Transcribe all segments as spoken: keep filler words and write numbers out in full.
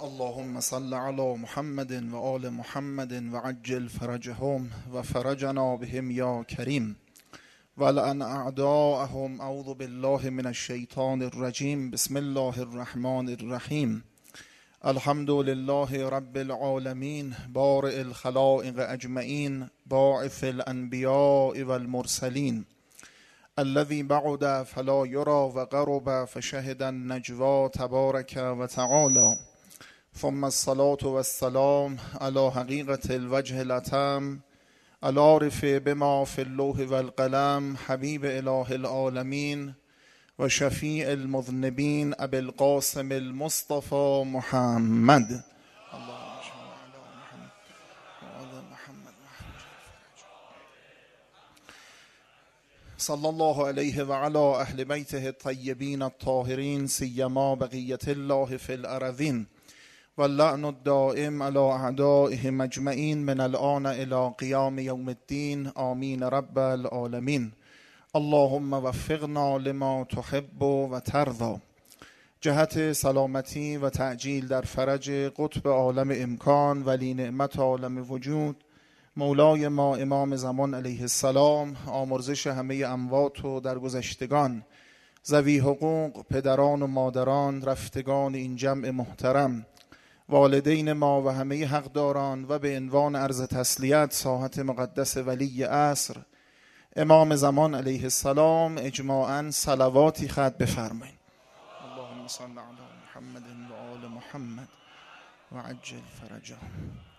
اللهم صل على محمد و آل محمد و عجل فرجهم و فرجنا بهم یا کریم ولعن اعداءهم. اعوذ بالله من الشیطان الرجیم. بسم الله الرحمن الرحیم. الحمد لله رب العالمین بارئ الخلائق اجمعین باعث الانبیاء والمرسلین الذي بعد فلا يرى و قرب فشهد النجوى تبارک و تعالی. ثم الصلاة والسلام على حقيقة الوجه الأتم العارف بما في اللوح والقلم حبيب إله العالمين وشفيع المذنبين أبي القاسم المصطفى محمد. صلى الله عليه وعلى أهل بيته الطيبين الطاهرين سيما بقية الله في الأرضين واللعن الدائم على أعدائهم أجمعين من الآن إلى قيام يوم الدين. آمين رب العالمين. اللهم وفقنا لما تحب و ترضى. جهت سلامتی و تعجیل در فرج قطب عالم امکان ولی نعمت عالم وجود مولای ما امام زمان علیه السلام، آمرزش همه اموات و درگذشتگان، ذوی حقوق، پدران و مادران، رفتگان این جمع محترم، والدین ما و همه حقداران و به عنوان عرض تسلیت ساحت مقدس ولی عصر امام زمان علیه السلام اجماعاً صلواتی ختم بفرمایید. اللهم صل علی محمد و آل محمد و عجل فرجهم.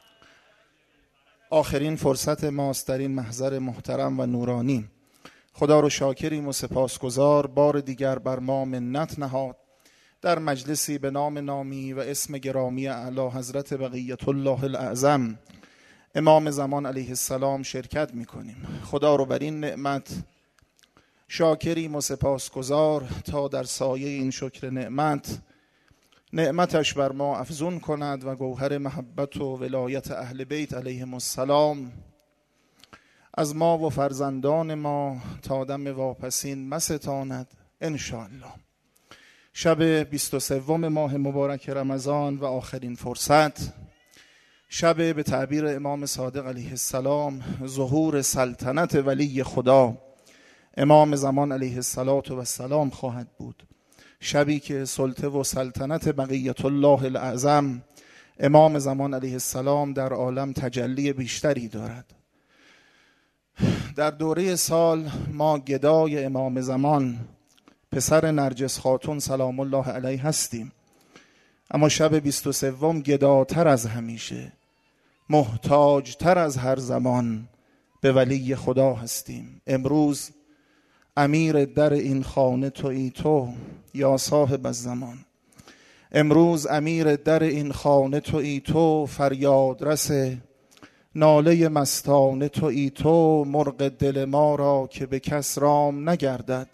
آخرین فرصت ماست در این محضر محترم و نورانی. خدا رو شاکریم و سپاسگزار بار دیگر بر ما منت نهاد در مجلسی به نام نامی و اسم گرامی اعلی حضرت بقیت الله الاعظم امام زمان علیه السلام شرکت میکنیم. خدا رو بر این نعمت شاکریم و سپاسگزار تا در سایه این شکر نعمت نعمتش بر ما افزون کند و گوهر محبت و ولایت اهل بیت علیهم السلام از ما و فرزندان ما تا دم واپسین مستاند انشاءالله. شب بیست و سوم ماه مبارک رمضان و آخرین فرصت، شب به تعبیر امام صادق علیه السلام ظهور سلطنت ولی خدا امام زمان علیه السلام خواهد بود. شبی که سلطه و سلطنت بقیت الله الاعظم امام زمان علیه السلام در عالم تجلی بیشتری دارد. در دوره سال ما گدای امام زمان پسر نرجس خاتون سلام الله علیه هستیم، اما شب بیست و سوم گداتر از همیشه، محتاج تر از هر زمان به ولی خدا هستیم. امروز امیر در این خانه تویی تو یا صاحب الزمان. امروز امیر در این خانه تویی تو، فریاد رس ناله مستانه تویی تو. مرغ دل ما را که به کس رام نگردد،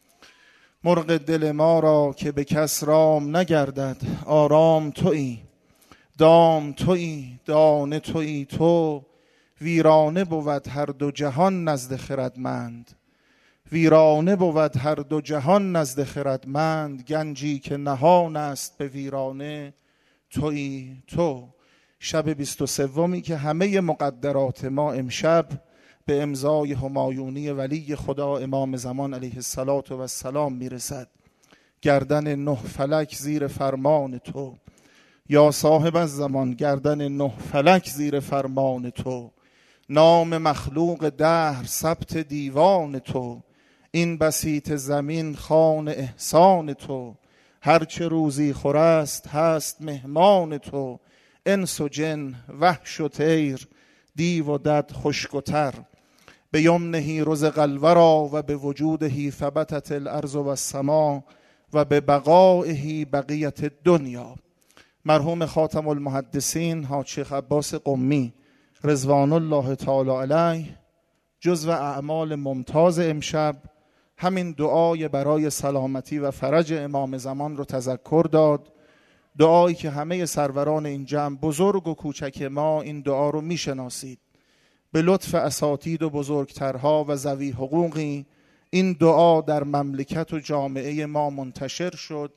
مرغ دل ما را که به کس رام نگردد. آرام تویی، دام تویی، دانه تویی تو. ویرانه بود هر دو جهان نزد خردمند، ویرانه بود هر دو جهان نزد خردمند. گنجی که نهان است به ویرانه تویی تو. شب بیست و سومی که همه مقدرات ما امشب به امضای همایونی ولی خدا امام زمان علیه السلام میرسد. گردن نه فلک زیر فرمان تو یا صاحب الزمان، گردن نه فلک زیر فرمان تو. نام مخلوق دهر ثبت دیوان تو، این بسیط زمین خوان احسان تو. هرچه روزی خور است هست مهمان تو. انس و جن، وحش و طیر، دیو و دد خشک و تر. به یمنه رزق الورا و به وجوده ثبتت الارض و السما و به بقائه بقیت الدنیا. مرحوم خاتم المحدثین حاج شیخ عباس قمی رضوان الله تعالی علیه جزو اعمال ممتاز امشب همین دعای برای سلامتی و فرج امام زمان رو تذکر داد. دعایی که همه سروران این جمع بزرگ و کوچک ما این دعا رو میشناسید. به لطف اساتید و بزرگترها و ذوی حقوقی این دعا در مملکت و جامعه ما منتشر شد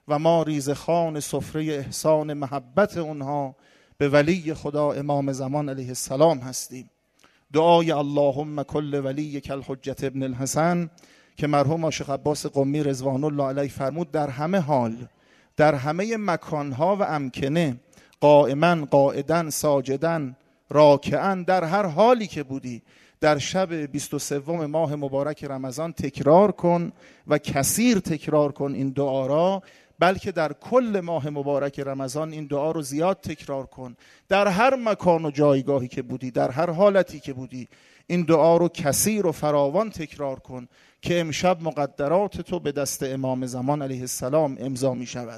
و ما ریزخوان سفره احسان محبت اونها به ولی خدا امام زمان علیه السلام هستیم. دعای اللهم کل ولی کل حجت ابن الحسن که مرحوم شیخ عباس قمی رضوان الله علیه فرمود در همه حال، در همه مکانها و امکنه، قائما، قاعدا، ساجدا، راکعا، در هر حالی که بودی در شب بیست و سوم ماه مبارک رمضان تکرار کن و کثیر تکرار کن این دعا را، بلکه در کل ماه مبارک رمضان این دعا رو زیاد تکرار کن. در هر مکان و جایگاهی که بودی، در هر حالتی که بودی، این دعا رو کثیر و فراوان تکرار کن که امشب مقدرات تو به دست امام زمان علیه السلام امضا می شود.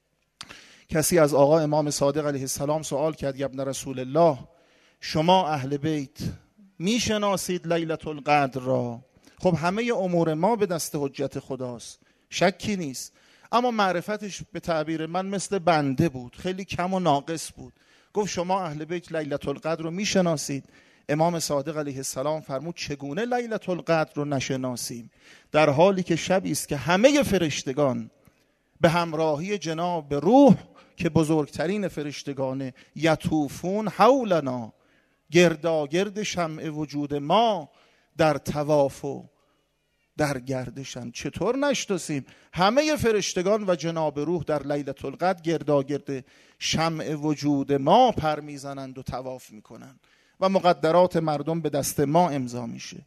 کسی از آقا امام صادق علیه السلام سوال کرد یا ابن رسول الله، شما اهل بیت می شناسید لیلة القدر را؟ خب همه امور ما به دست حجت خداست، شکی نیست، اما معرفتش به تعبیر من مثل بنده بود، خیلی کم و ناقص بود. گفت شما اهل بیت لیلة القدر رو می شناسید؟ امام صادق علیه السلام فرمود چگونه لیلة القدر رو نشناسیم، در حالی که شبی است که همه فرشتگان به همراهی جناب روح که بزرگترین فرشتگان یطوفون حولنا، گرداگرد شمع وجود ما در طواف و در گردشن. چطور نشناسیم؟ همه فرشتگان و جناب روح در لیلة القدر گرداگرد شمع وجود ما پر میزنند و طواف میکنند و مقدرات مردم به دست ما امضا میشه.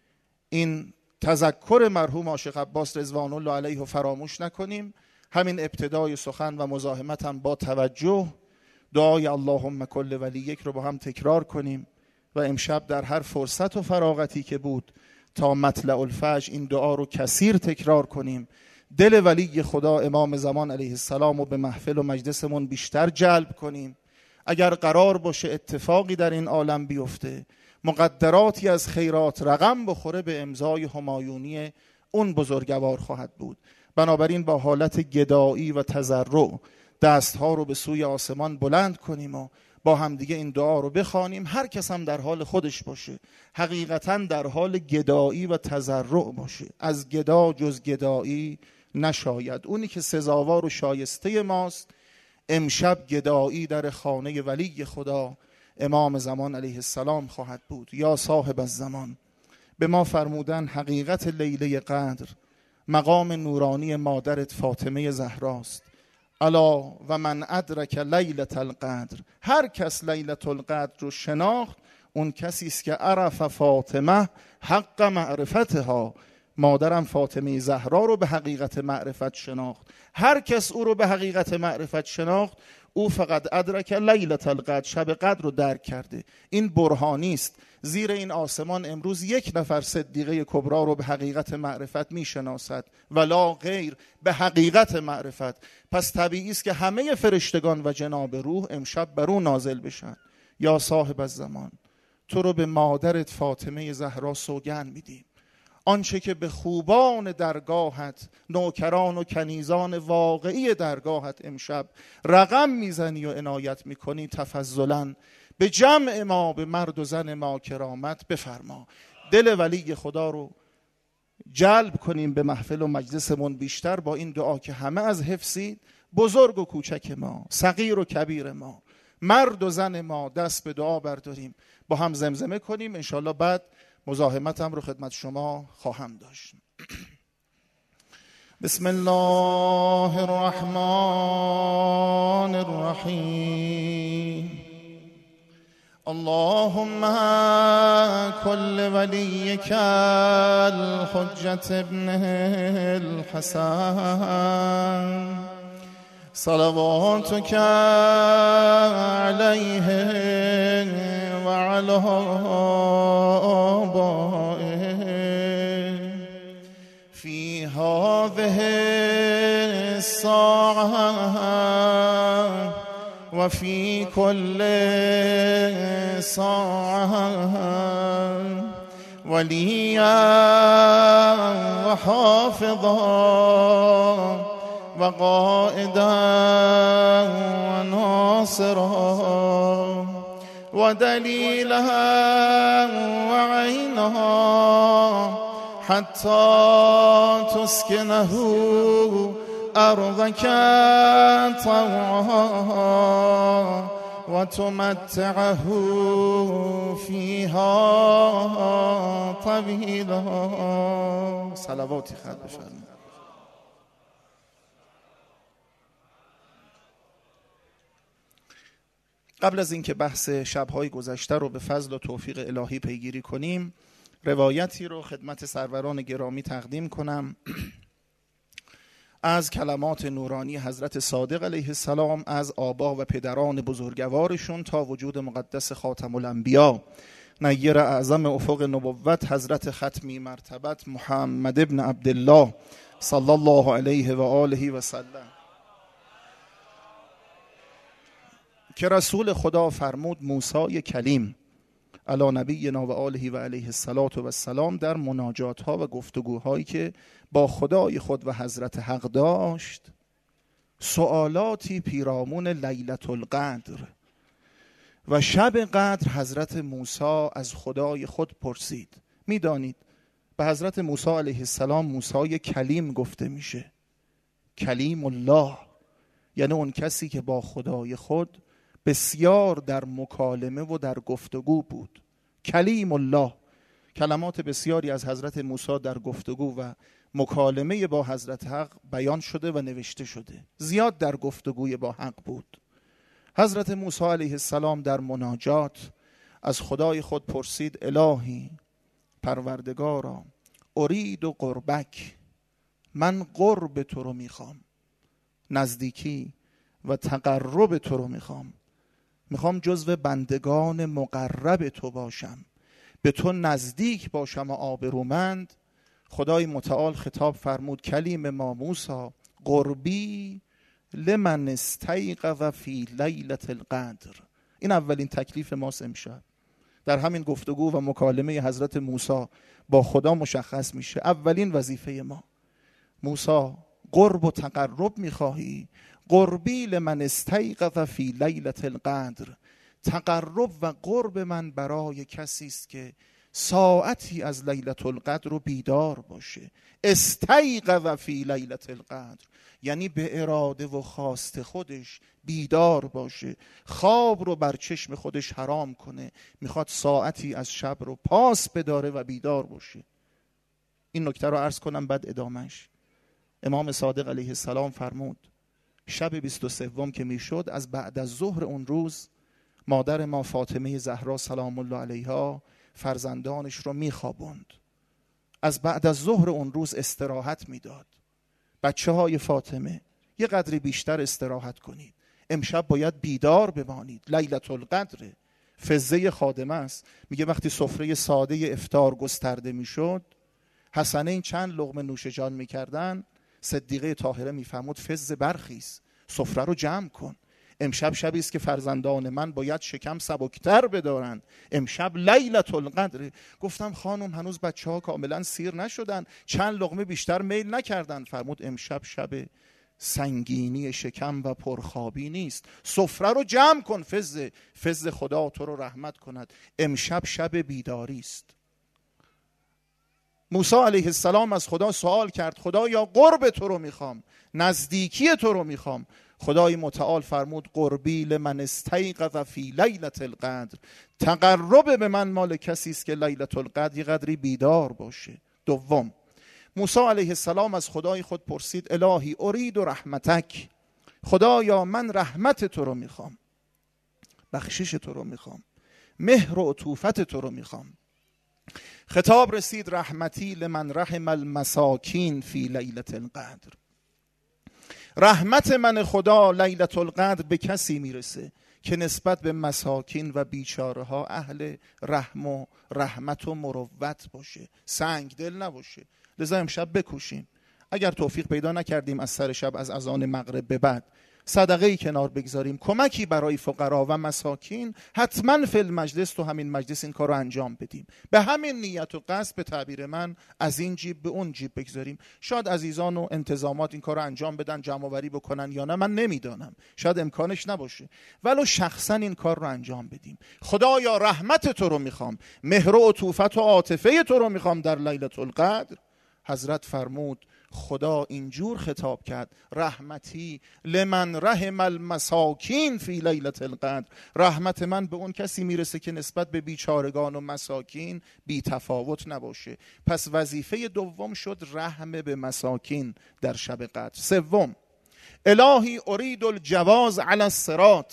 این تذکر مرحوم عاشق عباس رضوان الله علیه فراموش نکنیم. همین ابتدای سخن و مزاحمتم با توجه دعای اللهم کل ولیک رو با هم تکرار کنیم و امشب در هر فرصت و فراغتی که بود تا مطلع الفجر این دعا رو کثیر تکرار کنیم. دل ولی خدا امام زمان علیه السلام رو به محفل و مجلسمون بیشتر جلب کنیم. اگر قرار باشه اتفاقی در این عالم بیفته، مقدراتی از خیرات رقم بخوره، به امضای همایونی اون بزرگوار خواهد بود. بنابراین با حالت گدایی و تضرع دستها رو به سوی آسمان بلند کنیم و با همدیگه این دعا رو بخوانیم. هر کس هم در حال خودش باشه، حقیقتا در حال گدایی و تضرع باشه. از گدا جز گدایی نشاید. اونی که سزاوار و شایسته ماست امشب گدایی در خانه ولی خدا امام زمان علیه السلام خواهد بود. یا صاحب الزمان، به ما فرمودن حقیقت لیله قدر مقام نورانی مادرت فاطمه زهراست. الا و من ادرک لیلة القدر، هر کس لیلة القدر رو شناخت اون کسی است که عرف فاطمه حق معرفتها، مادرم فاطمه زهرا رو به حقیقت معرفت شناخت. هر کس او رو به حقیقت معرفت شناخت او فقط ادرک لیلة القدر، شب قدر رو درک کرده. این برهانی است. زیر این آسمان امروز یک نفر صدیقه کبرا رو به حقیقت معرفت میشناسد ولا غیر، به حقیقت معرفت. پس طبیعی است که همه فرشتگان و جناب روح امشب بر او نازل بشن. یا صاحب الزمان، تو رو به مادرت فاطمه زهرا سوگند میدیم. آنچه که به خوبان درگاهت، نوکران و کنیزان واقعی درگاهت امشب رقم میزنی و عنایت میکنی، تفضلاً به جمع ما، به مرد و زن ما کرامت بفرما. دل ولی خدا رو جلب کنیم به محفل و مجلسمون بیشتر با این دعا که همه از حفظید، بزرگ و کوچک ما، صغیر و کبیر ما، مرد و زن ما، دست به دعا برداریم، با هم زمزمه کنیم. انشالله بعد مزاحمتم رو خدمت شما خواهم داشت. بسم الله الرحمن الرحیم. اللهم كل وليك الحجة ابن الحسن صلواتك عليه وعلى آبائه في هذه الساعة وفي كل ساعة وليا وحافظا وقائدا وناصرا ودليلا وعينا حتى تسكنه أرضك طوعا وتمتعه فيها طويلا. صلواتی ختم بفرمایید. قبل از اینکه بحث شب‌های گذشته رو به فضل و توفیق الهی پیگیری کنیم، روایتی رو خدمت سروران گرامی تقدیم کنم از کلمات نورانی حضرت صادق علیه السلام، از آبا و پدران بزرگوارشون تا وجود مقدس خاتم الانبیا نیر اعظم افق نبوت حضرت ختمی مرتبت محمد ابن عبدالله صلی الله علیه و آله و سلم، که رسول خدا فرمود موسی کلیم علی نبینا و آله و علیه السلام در مناجات ها و گفتگوهایی که با خدای خود و حضرت حق داشت، سوالاتی پیرامون لیلة القدر و شب قدر حضرت موسی از خدای خود پرسید. میدانید به حضرت موسی علیه السلام موسی کلیم گفته میشه. کلیم الله یعنی اون کسی که با خدای خود بسیار در مکالمه و در گفتگو بود. کلیم الله، کلمات بسیاری از حضرت موسی در گفتگو و مکالمه با حضرت حق بیان شده و نوشته شده. زیاد در گفتگوی با حق بود. حضرت موسی علیه السلام در مناجات از خدای خود پرسید الهی پروردگارا ارید و قربک، من قرب تو رو میخوام، نزدیکی و تقرب تو رو میخوام، میخوام جزو بندگان مقرب تو باشم، به تو نزدیک باشم و آبرومند. خدای متعال خطاب فرمود کلیم ما موسی قربی لمن استیقظ فی لیلة القدر. این اولین تکلیف ماست امشب. در همین گفتگو و مکالمه حضرت موسی با خدا مشخص میشه اولین وظیفه ما. موسی قرب و تقرب میخواهی؟ قربی لمن استیقظ فی لیلة القدر، تقرب و قرب من برای کسی است که ساعتی از لیلة القدر رو بیدار باشه. استیقظ فی لیلة القدر یعنی به اراده و خواست خودش بیدار باشه، خواب رو بر چشم خودش حرام کنه، میخواد ساعتی از شب رو پاس بداره و بیدار باشه. این نکته رو عرض کنم بعد ادامش. امام صادق علیه السلام فرمود شب بیست و سوم که میشد از بعد از ظهر اون روز مادر ما فاطمه زهرا سلام الله علیها فرزندانش رو میخوابوند. از بعد از ظهر اون روز استراحت میداد. بچه های فاطمه یه قدری بیشتر استراحت کنید، امشب باید بیدار بمانید، لیلة القدر. فزه خادمه است، میگه وقتی سفره ساده افطار گسترده میشد، حسنین چند لقمه نوش جان میکردن، صدیقه طاهره میفرمود فز برخیز، سفره رو جمع کن، امشب شبی است که فرزندان من باید شکم سبکتر بدارند، امشب لیلة القدر. گفتم خانم هنوز بچه ها کاملا سیر نشدن، چند لقمه بیشتر میل نکردن. فرمود امشب شب سنگینی شکم و پرخوابی نیست، سفره رو جمع کن، فز فز خدا تو رو رحمت کند، امشب شب بیداری است. موسی علیه السلام از خدا سوال کرد خدایا قرب تو رو میخوام، نزدیکی تو رو میخوام. خدای متعال فرمود قربی لمن استیقظ فی لیلة القدر، تقرب به من مال کسی است که لیلة القدر یه قدری بیدار باشه. دوم، موسی علیه السلام از خدای خود پرسید الهی ارید و رحمتک، خدایا من رحمت تو رو میخوام، بخشش تو رو میخوام، مهر و عطوفت تو رو میخوام. خطاب رسید رحمتی لمن رحم المساکین فی لیلة القدر، رحمت من خدا لیلة القدر به کسی میرسه که نسبت به مساکین و بیچاره ها اهل رحم و رحمت و مروت باشه، سنگ دل نباشه. لذا امشب بکوشیم، اگر توفیق پیدا نکردیم از سر شب از اذان مغرب به بعد صدقه‌ای کنار بگذاریم، کمکی برای فقرا و مساکین، حتما فی المجلس تو همین مجلس این کار رو انجام بدیم، به همین نیت و قصد، به تعبیر من از این جیب به اون جیب بگذاریم. شاید عزیزان و انتظامات این کار رو انجام بدن، جمع آوری بکنن یا نه، من نمیدانم، شاید امکانش نباشه، ولو شخصا این کار رو انجام بدیم. خدایا رحمت تو رو میخوام، مهر و عطوفت و عاطفه تو رو میخوام در لیلة القدر. حضرت فرمود خدا اینجور خطاب کرد رحمتی لمن رحم المساکین فی لیلة القدر، رحمت من به اون کسی میرسه که نسبت به بیچارگان و مساکین بی تفاوت نباشه. پس وظیفه دوم شد رحم به مساکین در شب قدر. سوم، الهی ارید الجواز علی الصراط،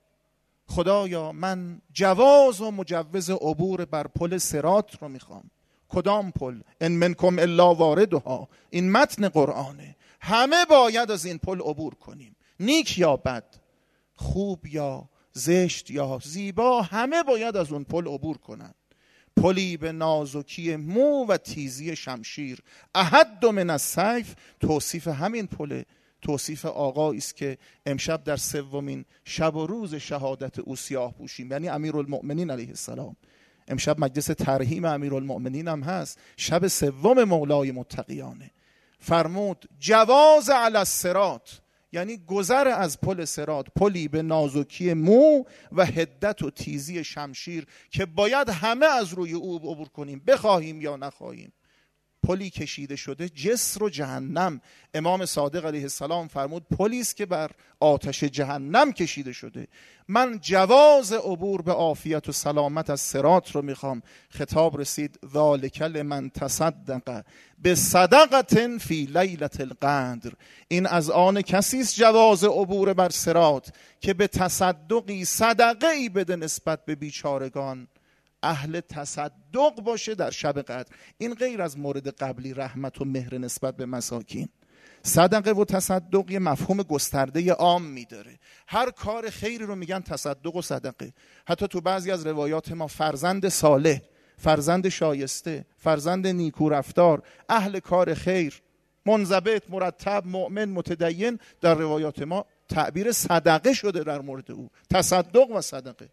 خدایا من جواز و مجوز عبور بر پل صراط رو میخوام. کدام پل؟ ان منکم الا واردها، این متن قرآنه، همه باید از این پل عبور کنیم، نیک یا بد، خوب یا زشت یا زیبا، همه باید از اون پل عبور کنن. پلی به نازکی مو و تیزی شمشیر، احد من السیف، توصیف همین پل، توصیف آقایی است که امشب در سومین شب و روز شهادت او سیاه پوشیم، یعنی امیرالمؤمنین علیه السلام. امشب مجلس ترحیم امیرالمؤمنین هم هست، شب سوم مولای متقیانه. فرمود جواز علی الصراط، یعنی گذر از پل صراط، پلی به نازکی مو و حدت و تیزی شمشیر که باید همه از روی او عبور کنیم، بخواهیم یا نخواهیم. پلی کشیده شده جسر و جهنم. امام صادق علیه السلام فرمود پلی است که بر آتش جهنم کشیده شده. من جواز عبور به عافیت و سلامت از صراط رو میخوام. خطاب رسید ذالک لمن تصدق بصدقة فی لیلة القدر، این از آن کسی است جواز عبور بر صراط که به تصدقی، صدقه ای بده نسبت به بیچارگان، اهل تصدق باشه در شب قدر. این غیر از مورد قبلی رحمت و مهر نسبت به مساکین. صدقه و تصدق یه مفهوم گسترده عام میداره، هر کار خیری رو میگن تصدق و صدقه. حتی تو بعضی از روایات ما فرزند صالح، فرزند شایسته، فرزند نیکو رفتار، اهل کار خیر، منضبط، مرتب، مؤمن، متدین، در روایات ما تعبیر صدقه شده در مورد او، تصدق و صدقه.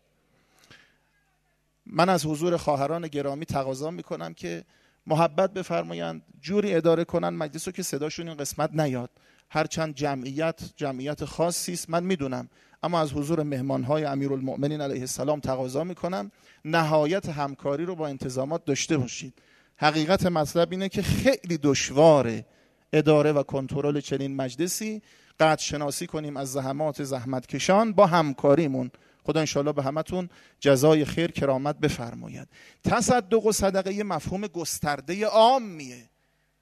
من از حضور خواهران گرامی تقاضا میکنم که محبت بفرمایند جوری اداره کنن مجلس رو که صداشون این قسمت نیاد. هرچند جمعیت جمعیت خاصی است من میدونم، اما از حضور مهمانهای امیرالمؤمنین علیه السلام تقاضا میکنم نهایت همکاری رو با انتظامات داشته باشید. حقیقت مطلب اینه که خیلی دشواره اداره و کنترل چنین مجلسی. قدر شناسی کنیم از زحمات زحمتکشان با همکاریمون. خدا انشاءالله به همتون جزای خیر کرامت بفرماید. تصدق و صدقه یه مفهوم گسترده عام میه،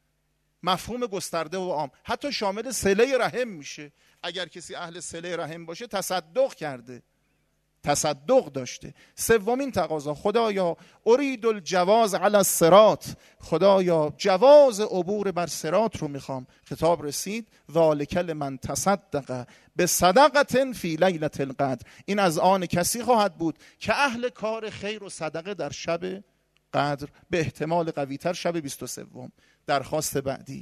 مفهوم گسترده و عام، حتی شامل صله رحم میشه. اگر کسی اهل صله رحم باشه تصدق کرده، تصدق داشته. سومین تقاضا خدایا ارید الجواز علی الصراط، خدایا جواز عبور بر صراط رو میخوام. خطاب رسید ذالک لمن تصدق بصدقة فی لیلة القدر، این از آن کسی خواهد بود که اهل کار خیر و صدقه در شب قدر، به احتمال قویتر شب بیست و سوم. درخواست بعدی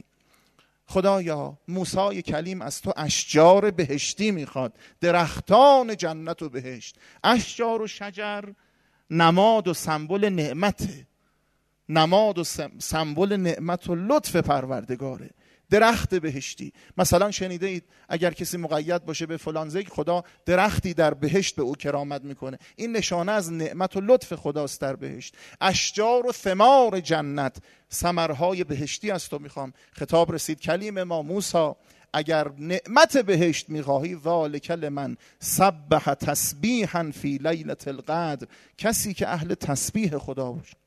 خدایا موسی کلیم از تو اشجار بهشتی میخواد، درختان جنت و بهشت. اشجار و شجر نماد و سمبل نعمته، نماد و سمبل نعمت و لطف پروردگاره. درخت بهشتی، مثلا شنیده اید اگر کسی مقید باشه به فلان ذکر، خدا درختی در بهشت به او کرامت میکنه. این نشانه از نعمت و لطف خداست در بهشت. اشجار و ثمار جنت، ثمرهای بهشتی از تو میخوام. خطاب رسید کلیم ما موسی اگر نعمت بهشت میخواهی ذالک لمن سبح تسبیحا فی لیلة القدر، کسی که اهل تسبیح خدا باشه،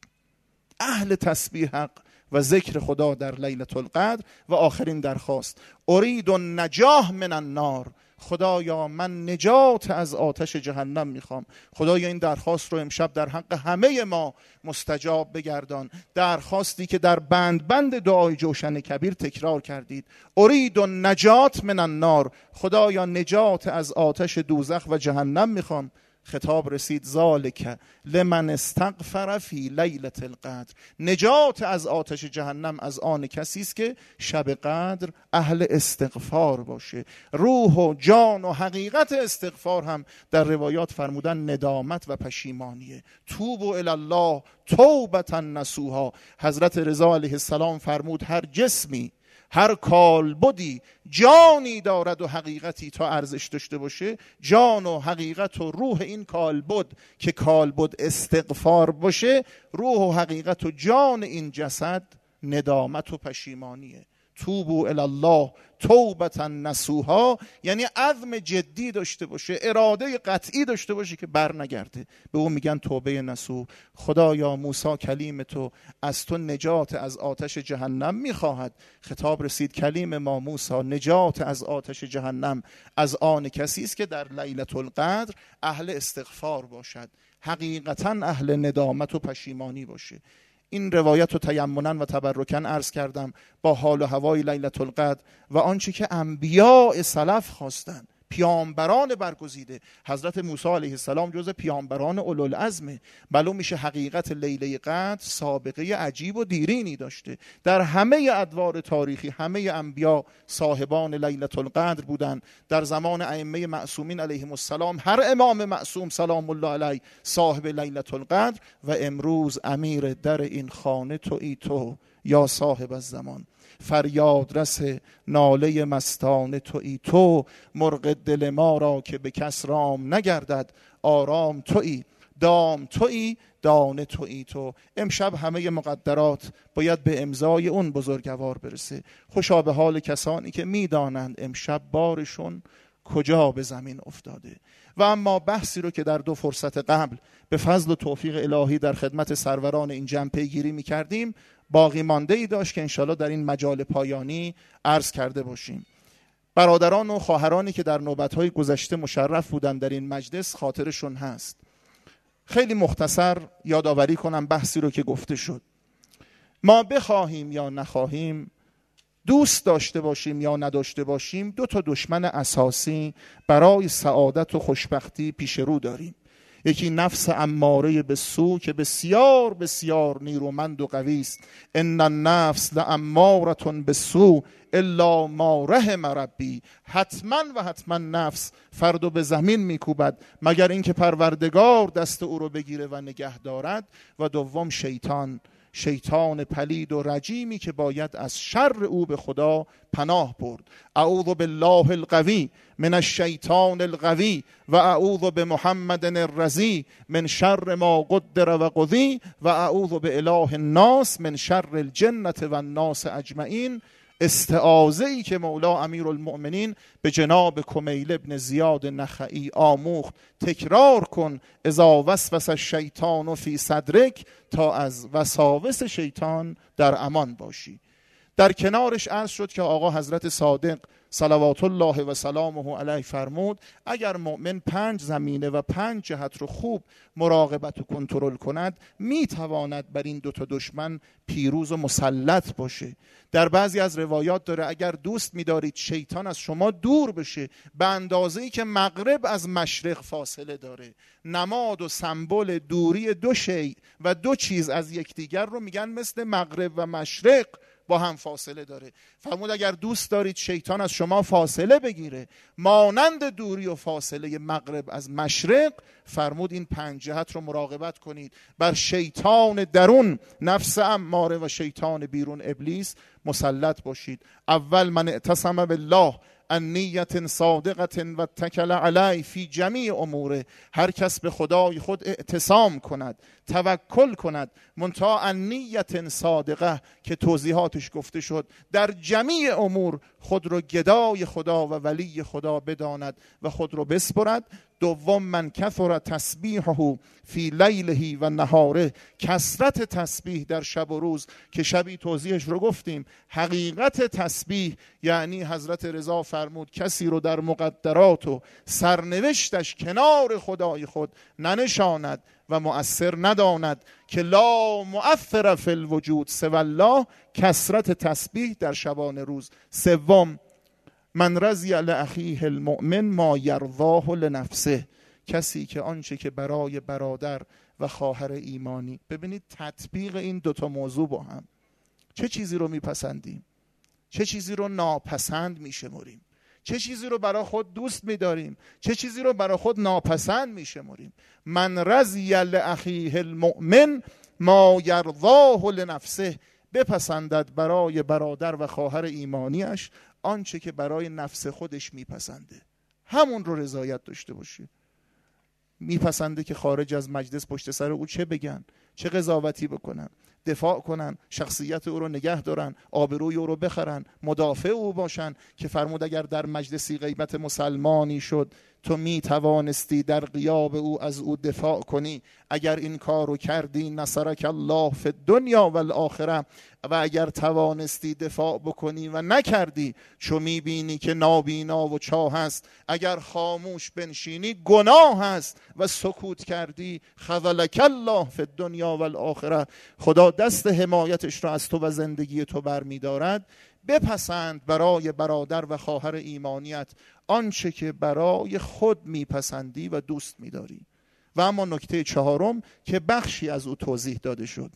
اهل تسبیح حق و ذکر خدا در لیلة القدر. و آخرین درخواست ارید النجاح من النار، خدایا من نجات از آتش جهنم میخوام. خدایا این درخواست رو امشب در حق همه ما مستجاب بگردان، درخواستی که در بند بند دعای جوشن کبیر تکرار کردید. ارید النجات من النار، خدایا نجات از آتش دوزخ و جهنم میخوام. خطاب رسید ذالک لمن استغفر فی لیلة القدر، نجات از آتش جهنم از آن کسی است که شب قدر اهل استغفار باشه. روح و جان و حقیقت استغفار هم در روایات فرمودن ندامت و پشیمانیه. توبوا الی الله توبة نصوحا. حضرت رضا علیه السلام فرمود هر جسمی، هر کالبدی جانی دارد و حقیقتی، تا ارزش داشته باشه جان و حقیقت و روح این کالبد که کالبد استغفار باشه، روح و حقیقت و جان این جسد ندامت و پشیمانیه. توبوا الی الله توبة نصوحا، یعنی عزم جدی داشته باشه، اراده قطعی داشته باشه که بر نگرده. به اون میگن توبه نصوح. خدایا موسی کلیم تو از تو نجات از آتش جهنم میخواهد. خطاب رسید کلیم ما موسی نجات از آتش جهنم از آن کسی است که در لیلة القدر اهل استغفار باشد، حقیقتا اهل ندامت و پشیمانی باشه. این روایت رو تیمنا و تبرکن عرض کردم با حال و هوای لیلة القدر و آنچه که انبیاء سلف خواستند، پیامبران برگزیده. حضرت موسی علیه السلام جز پیامبران اولوالعزمه. معلوم میشه حقیقت لیله قدر سابقه عجیب و دیرینی داشته. در همه ادوار تاریخی همه انبیا صاحبان لیلة القدر بودن. در زمان ائمه معصومین علیهم السلام هر امام معصوم سلام الله علیه صاحب لیلة القدر، و امروز امیر در این خانه تویی تو یا صاحب الزمان. فریاد رس ناله مستانه تویی تو، مرغ دل ما را که به کس رام نگردد، آرام تویی دام تویی دانه تویی تو. امشب همه مقدرات باید به امضای اون بزرگوار برسه. خوشا به حال کسانی که میدانند امشب بارشون کجا به زمین افتاده. و اما بحثی رو که در دو فرصت قبل به فضل و توفیق الهی در خدمت سروران این جمع پیگیری می‌کردیم، باقی مانده ای داشت که انشالله در این مجال پایانی عرض کرده باشیم. برادران و خواهرانی که در نوبت‌های گذشته مشرف بودند در این مجلس خاطرشون هست. خیلی مختصر یادآوری کنم بحثی رو که گفته شد. ما بخواهیم یا نخواهیم، دوست داشته باشیم یا نداشته باشیم، دو تا دشمن اساسی برای سعادت و خوشبختی پیش رو داریم. یکی نفس اماره به سو که بسیار بسیار نیرومند و قوی است. ان النفس لاماره بالسوء الا ما رحم ربی. حتما و حتما نفس فردو به زمین میکوبد مگر اینکه پروردگار دست او رو بگیره و نگه دارد. و دوم شیطان، شیطان پلید و رجیمی که باید از شر او به خدا پناه برد. اعوذ بالله القوی من الشیطان القوی و اعوذ بمحمد الرضی من شر ما قدر و قضی و اعوذ باله الناس من شر الجنة و الناس اجمعین. استعاذه ای که مولا امیرالمؤمنین به جناب کمیل ابن زیاد نخعی آموخت، تکرار کن اذا وسوس الشیطان فی صدرک، تا از وساوس شیطان در امان باشی. در کنارش عرض شد که آقا حضرت صادق صلوات الله و سلامه علیه فرمود اگر مؤمن پنج زمینه و پنج جهت رو خوب مراقبت و کنترل کند میتواند بر این دوتا دشمن پیروز و مسلط باشه. در بعضی از روایات داره اگر دوست می‌دارید شیطان از شما دور بشه به اندازه‌ای که مغرب از مشرق فاصله داره. نماد و سمبل دوری دو شیء و دو چیز از یکدیگر رو میگن مثل مغرب و مشرق با هم فاصله داره. فرمود اگر دوست دارید شیطان از شما فاصله بگیره مانند دوری و فاصله مغرب از مشرق، فرمود این پنج جهت رو مراقبت کنید. بر شیطان درون نفس اماره و شیطان بیرون ابلیس مسلط باشید. اول من اعتصم بالله ان نیت صادقت و تکل علی فی جمیع اموره. هر کس به خدای خود اعتصام کند، توکل کند، منتها ان نیت صادقه که توضیحاتش گفته شد، در جمیع امور خود رو گدای خدا و ولی خدا بداند و خود رو بسپرد. دوم من کثر تسبیحه فی لیله و نهاره، کثرت تسبیح در شب و روز که شبی توضیحش رو گفتیم. حقیقت تسبیح یعنی حضرت رضا فرمود کسی رو در مقدرات و سرنوشتش کنار خدای خود ننشاند و مؤثر نداند که لا مؤثر فی الوجود سوی الله، کثرت تسبیح در شبان روز. سوم من رضی لاخیه المؤمن ما یرضاه لنفسه، کسی که آنچه که برای برادر و خواهر ایمانی. ببینید تطبیق این دوتا موضوع با هم، چه چیزی رو میپسندیم، چه چیزی رو ناپسند میشمریم، چه چیزی رو برای خود دوست می‌داریم، چه چیزی رو برای خود ناپسند می‌شمریم. من رضی لاخیه المؤمن ما یرضاه لنفسه، بپسندد برای برادر و خواهر ایمانیش آنچه که برای نفس خودش میپسنده، همون رو رضایت داشته باشه. میپسنده که خارج از مجلس پشت سر او چه بگن، چه قضاوتی بکنن؟ دفاع کنن، شخصیت او رو نگه دارن، آبروی او رو بخرن، مدافع او باشن که فرمود اگر در مجلسی غیبت مسلمانی شد تو می توانستی در غیاب او از او دفاع کنی. اگر این کار رو کردی نصرک الله فی الدنیا و الاخره، و اگر توانستی دفاع بکنی و نکردی چو می بینی که نابینا و چاه هست. اگر خاموش بنشینی گناه هست و سکوت کردی خذلک الله فی الدنیا و الاخره. خدا دست حمایتش را از تو و زندگی تو بر می دارد. بپسند برای برادر و خواهر ایمانیت آنچه که برای خود میپسندی و دوست میداری. و اما نکته چهارم که بخشی از او توضیح داده شد،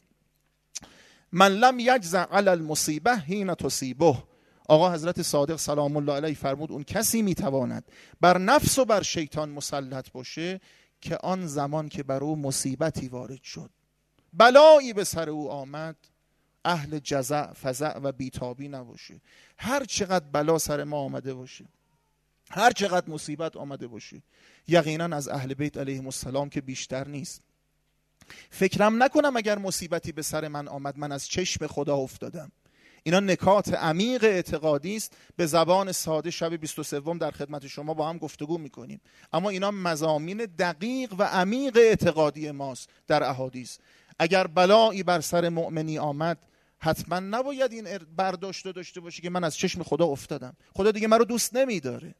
من لم یجزع علی المصیبه حین تصیبه. آقا حضرت صادق سلام الله علیه فرمود اون کسی میتواند بر نفس و بر شیطان مسلط باشه که آن زمان که بر او مصیبتی وارد شد، بلایی به سر او آمد، اهل جزع فزع و بیتابی نباشه. هر چقدر بلا سر ما آمده باشه، هر چقدر مصیبت آمده باشه، یقینا از اهل بیت علیهم السلام که بیشتر نیست. فکرم نکنم اگر مصیبتی به سر من آمد من از چشم خدا افتادم. اینا نکات عمیق اعتقادی است. به زبان ساده شب بیست و سوم در خدمت شما با هم گفتگو میکنیم، اما اینا مضامین دقیق و عمیق اعتقادی ماست در احادیث. اگر بلایی بر سر مؤمنی آمد حتما نباید این برداشت داشته باشی که من از چشم خدا افتادم، خدا دیگه من رو دوست نمیداره.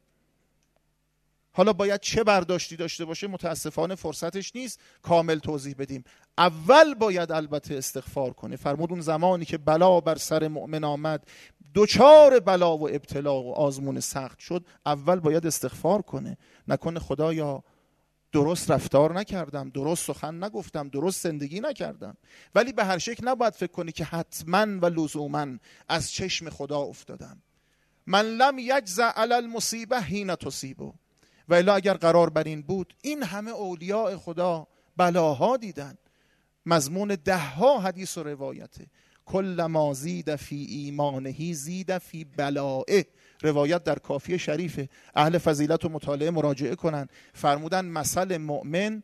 حالا باید چه برداشتی داشته باشه متاسفانه فرصتش نیست کامل توضیح بدیم. اول باید البته استغفار کنه. فرمود اون زمانی که بلا بر سر مؤمن آمد، دوچار بلا و ابتلا و آزمون سخت شد، اول باید استغفار کنه. نکنه خدایا درست رفتار نکردم، درست سخن نگفتم، درست زندگی نکردم. ولی به هر شکل نباید فکر کنی که حتما و لزوما از چشم خدا افتادم. من لم یجزع علی المصیبه حین تصیبه. و الا اگر قرار بر این بود، این همه اولیاء خدا بلاها دیدن. مضمون ده ها حدیث و روایته. کل ما زید فی ایمانه زید فی بلائه. روایت در کافیه شریفه، اهل فضیلت و مطالعه مراجعه کنن. فرمودن مثل مؤمن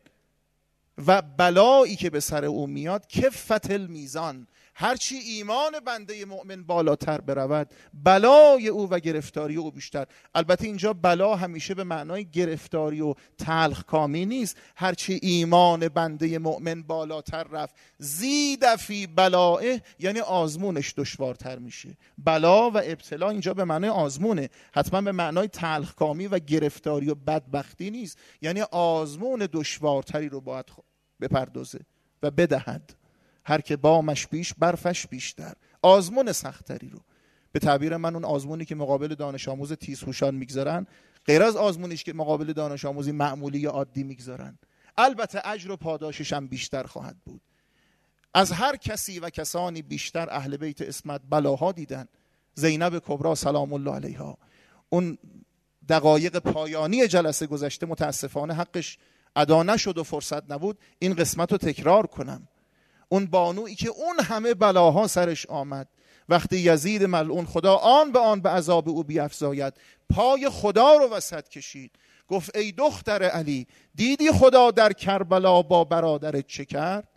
و بلایی که به سر او میاد کفت المیزان، هرچی ایمان بنده مؤمن بالاتر برود بلای او و گرفتاری او بیشتر. البته اینجا بلا همیشه به معنای گرفتاری و تلخ کامی نیست. هرچی ایمان بنده مؤمن بالاتر رفت زید فی بلائه، یعنی آزمونش دشوارتر میشه. بلا و ابتلا اینجا به معنای آزمونه، حتما به معنای تلخ کامی و گرفتاری و بدبختی نیست. یعنی آزمون دشوارتری رو باید بپردازه و بدهد. هر که بامش بیش برفش بیشتر، آزمون سختری رو. به تعبیر من اون آزمونی که مقابل دانش آموز تیزهوشان میگذارن غیر از آزمونیش که مقابل دانش آموزی معمولی یا عادی میگذارن. البته اجر و پاداشش هم بیشتر خواهد بود. از هر کسی و کسانی بیشتر اهل بیت عصمت بلاها دیدن. زینب کبری سلام الله علیها، اون دقایق پایانی جلسه گذشته متاسفانه حقش ادا نشد و فرصت نبود این قسمت رو تکرار کنم. اون بانویی که اون همه بلاها سرش آمد، وقتی یزید ملعون خدا آن به آن به عذاب او بیفزاید پای خدا رو وسط کشید، گفت ای دختر علی دیدی خدا در کربلا با برادرت چه کرد؟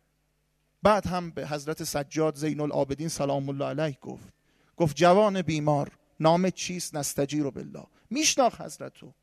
بعد هم به حضرت سجاد زین العابدین سلام الله علیه گفت گفت جوان بیمار نامت چیست؟ نستجیر بالله. میشناخت حضرتو،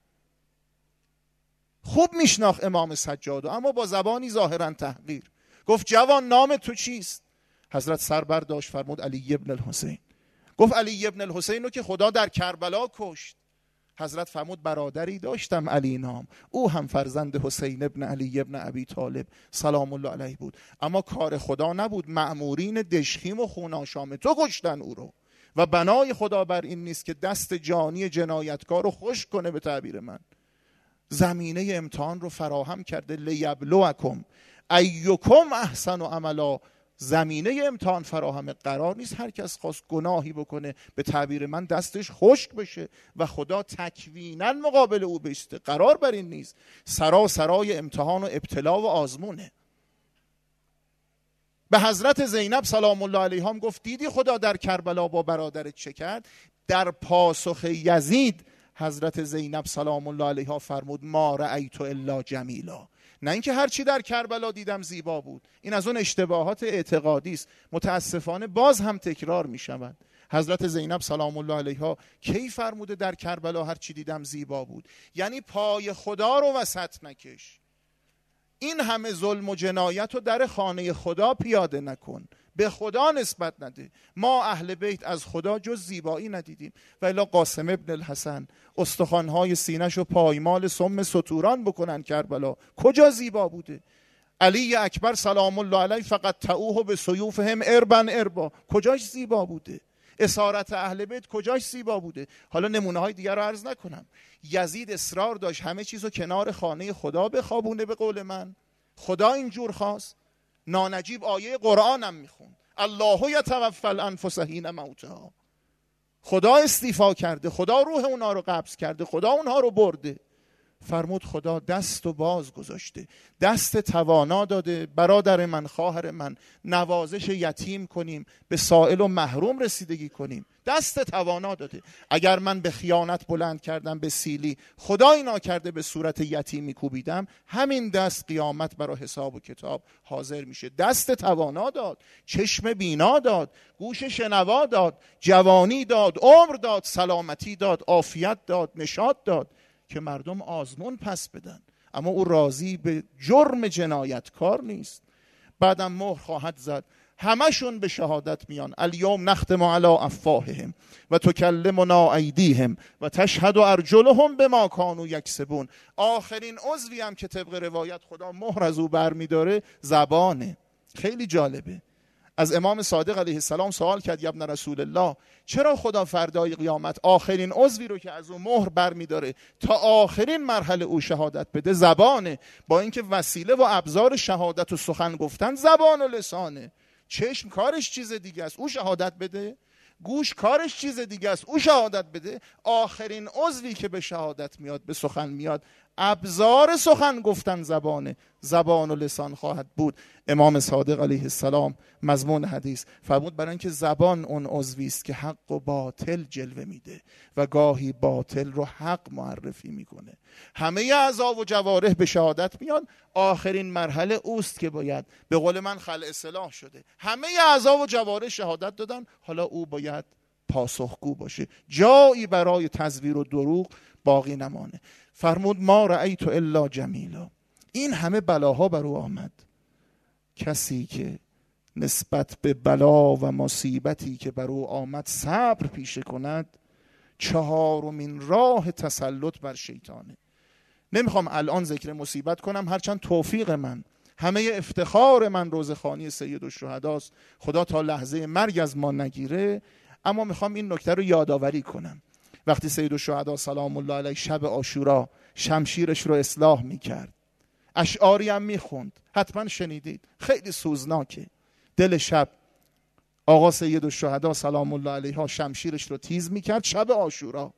خوب میشناخت امام سجادو، اما با زبانی ظاهرا تحقیر گفت جوان نام تو چیست؟ حضرت سر برداشت فرمود علی ابن الحسین. گفت علی ابن الحسین رو که خدا در کربلا کشت. حضرت فرمود برادری داشتم علی نام، او هم فرزند حسین ابن علی ابن ابی طالب سلام الله علیه بود، اما کار خدا نبود، مأمورین دشخیم و خوناشام تو کشتن او رو. و بنای خدا بر این نیست که دست جانی جنایتکار رو خشک کنه. به تعبیر من زمینه امتحان رو فراهم کرده لیبلوکم ایکم احسن عملا. زمینه امتحان فراهم، قرار نیست هر کس خواست گناهی بکنه به تعبیر من دستش خشک بشه و خدا تکویناً مقابل او بیسته. قرار بر این نیست. سراسرای امتحان و ابتلا و آزمونه. به حضرت زینب سلام الله علیها هم گفت دیدی خدا در کربلا با برادرت چه کرد؟ در پاسخ یزید حضرت زینب سلام الله علیها فرمود ما رأیت الا جمیلا، نه اینکه هر چی در کربلا دیدم زیبا بود. این از اون اشتباهات اعتقادی است، متاسفانه باز هم تکرار می شود. حضرت زینب سلام الله علیها کی فرموده در کربلا هر چی دیدم زیبا بود؟ یعنی پای خدا رو وسط نکش، این همه ظلم و جنایت رو در خانه خدا پیاده نکن، به خدا نسبت نده. ما اهل بیت از خدا جز زیبایی ندیدیم. و الا قاسم ابن الحسن استخوان‌های سینه‌ش رو پایمال سم ستوران بکنن کربلا، کجا زیبا بوده؟ علی اکبر سلام الله علیه فقط تعوه به سیوفهم اربن اربا، کجاش زیبا بوده؟ اسارت اهل بیت کجاش زیبا بوده؟ حالا نمونه های دیگر رو عرض نکنم. یزید اصرار داشت همه چیزو کنار خانه خدا بخوابونه، به قول من خدا اینجور خواست. نانجیب آیه قرآن هم میخوند، الله یتوفی الانفس حین موتها، خدا استیفا کرده، خدا روح اونا رو قبض کرده، خدا اونها رو برده. فرمود خدا دست و باز گذاشته، دست توانا داده. برادر من، خواهر من، نوازش یتیم کنیم، به سائل و محروم رسیدگی کنیم، دست توانا داده. اگر من به خیانت بلند کردم، به سیلی، خدا اینا کرده به صورت یتیمی کوبیدم، همین دست قیامت برای حساب و کتاب حاضر میشه. دست توانا داد، چشم بینا داد، گوش شنوا داد، جوانی داد، عمر داد، سلامتی داد، عافیت داد، نشاط داد که مردم آزمون پس بدن. اما او راضی به جرم جنایتکار نیست. بعدم مهر خواهد زد، همشون به شهادت میان. الیوم نختم علی افواههم و تکلمنا ایدیهم و تشهد ارجلهم بما کانوا یکسبون. آخرین عضوی هم که طبق روایت خدا مهر از او برمیداره زبانه. خیلی جالبه. از امام صادق علیه السلام سوال کرد، یا ابن رسول الله، چرا خدا فردای قیامت آخرین عضوی رو که از او مهر برمیداره تا آخرین مرحله او شهادت بده زبانه؟ با اینکه وسیله و ابزار شهادت و سخن گفتن زبان و لسانه. چشم کارش چیز دیگه است، او شهادت بده. گوش کارش چیز دیگه است، او شهادت بده. آخرین عضوی که به شهادت میاد، به سخن میاد، ابزار سخن گفتن زبانه، زبان و لسان خواهد بود. امام صادق علیه السلام مضمون حدیث فرمود برای اینکه زبان اون عضوی است که حق و باطل جلوه میده و گاهی باطل رو حق معرفی میکنه. همه اعضا و جوارح به شهادت میاد، آخرین مرحله اوست که باید، به قول من خلع اصلاح شده، همه اعضا و جوارح شهادت دادن، حالا او باید پاسخگو باشه، جایی برای تزویر و دروغ باقی نمانه. فرمود ما رأیت الا جمیلا. این همه بلاها بر او آمد، کسی که نسبت به بلا و مصیبتی که بر او آمد صبر پیشه کند، چهارمین راه تسلط بر شیطانه. نمیخوام الان ذکر مصیبت کنم، هرچند توفیق من، همه افتخار من روزخوانی سید الشهداست، خدا تا لحظه مرگ از ما نگیره. اما میخوام این نکته رو یادآوری کنم. وقتی سید الشهدا سلام الله علیه شب عاشورا شمشیرش رو اصلاح میکرد، اشعاری هم میخوند، حتما شنیدید، خیلی سوزناکه. دل شب آقا سید الشهدا سلام الله علیها شمشیرش رو تیز میکرد شب عاشورا.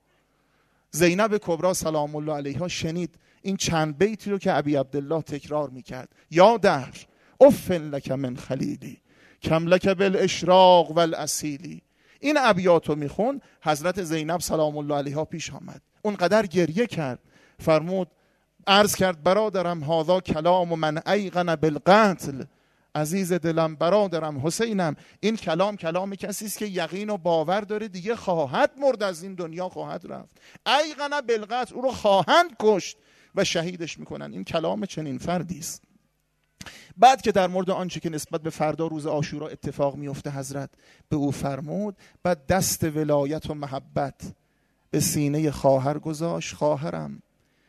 زینب کبرا سلام الله علیها شنید این چند بیتی رو که ابی عبدالله تکرار میکرد، یا دهر افن لک من خلیلی کم لک بالاشراق والاصیلی. این ابیاتو میخون، حضرت زینب سلام الله علیها پیش آمد، اونقدر گریه کرد، فرمود عرض کرد برادرم هذا کلام و من ایقن بالقتل. عزیز دلم، برادرم، حسینم، این کلام کلام کسی است که یقین و باور داره دیگه خواهد مرد، از این دنیا خواهد رفت. ایقن بالقتل، او رو خواهند کشت و شهیدش میکنن. این کلام چنین فردی است. بعد که در مورد آنچه که نسبت به فردا روز عاشورا اتفاق میفته حضرت به او فرمود، بعد دست ولایت و محبت به سینه خواهر گذاشت. خواهرم،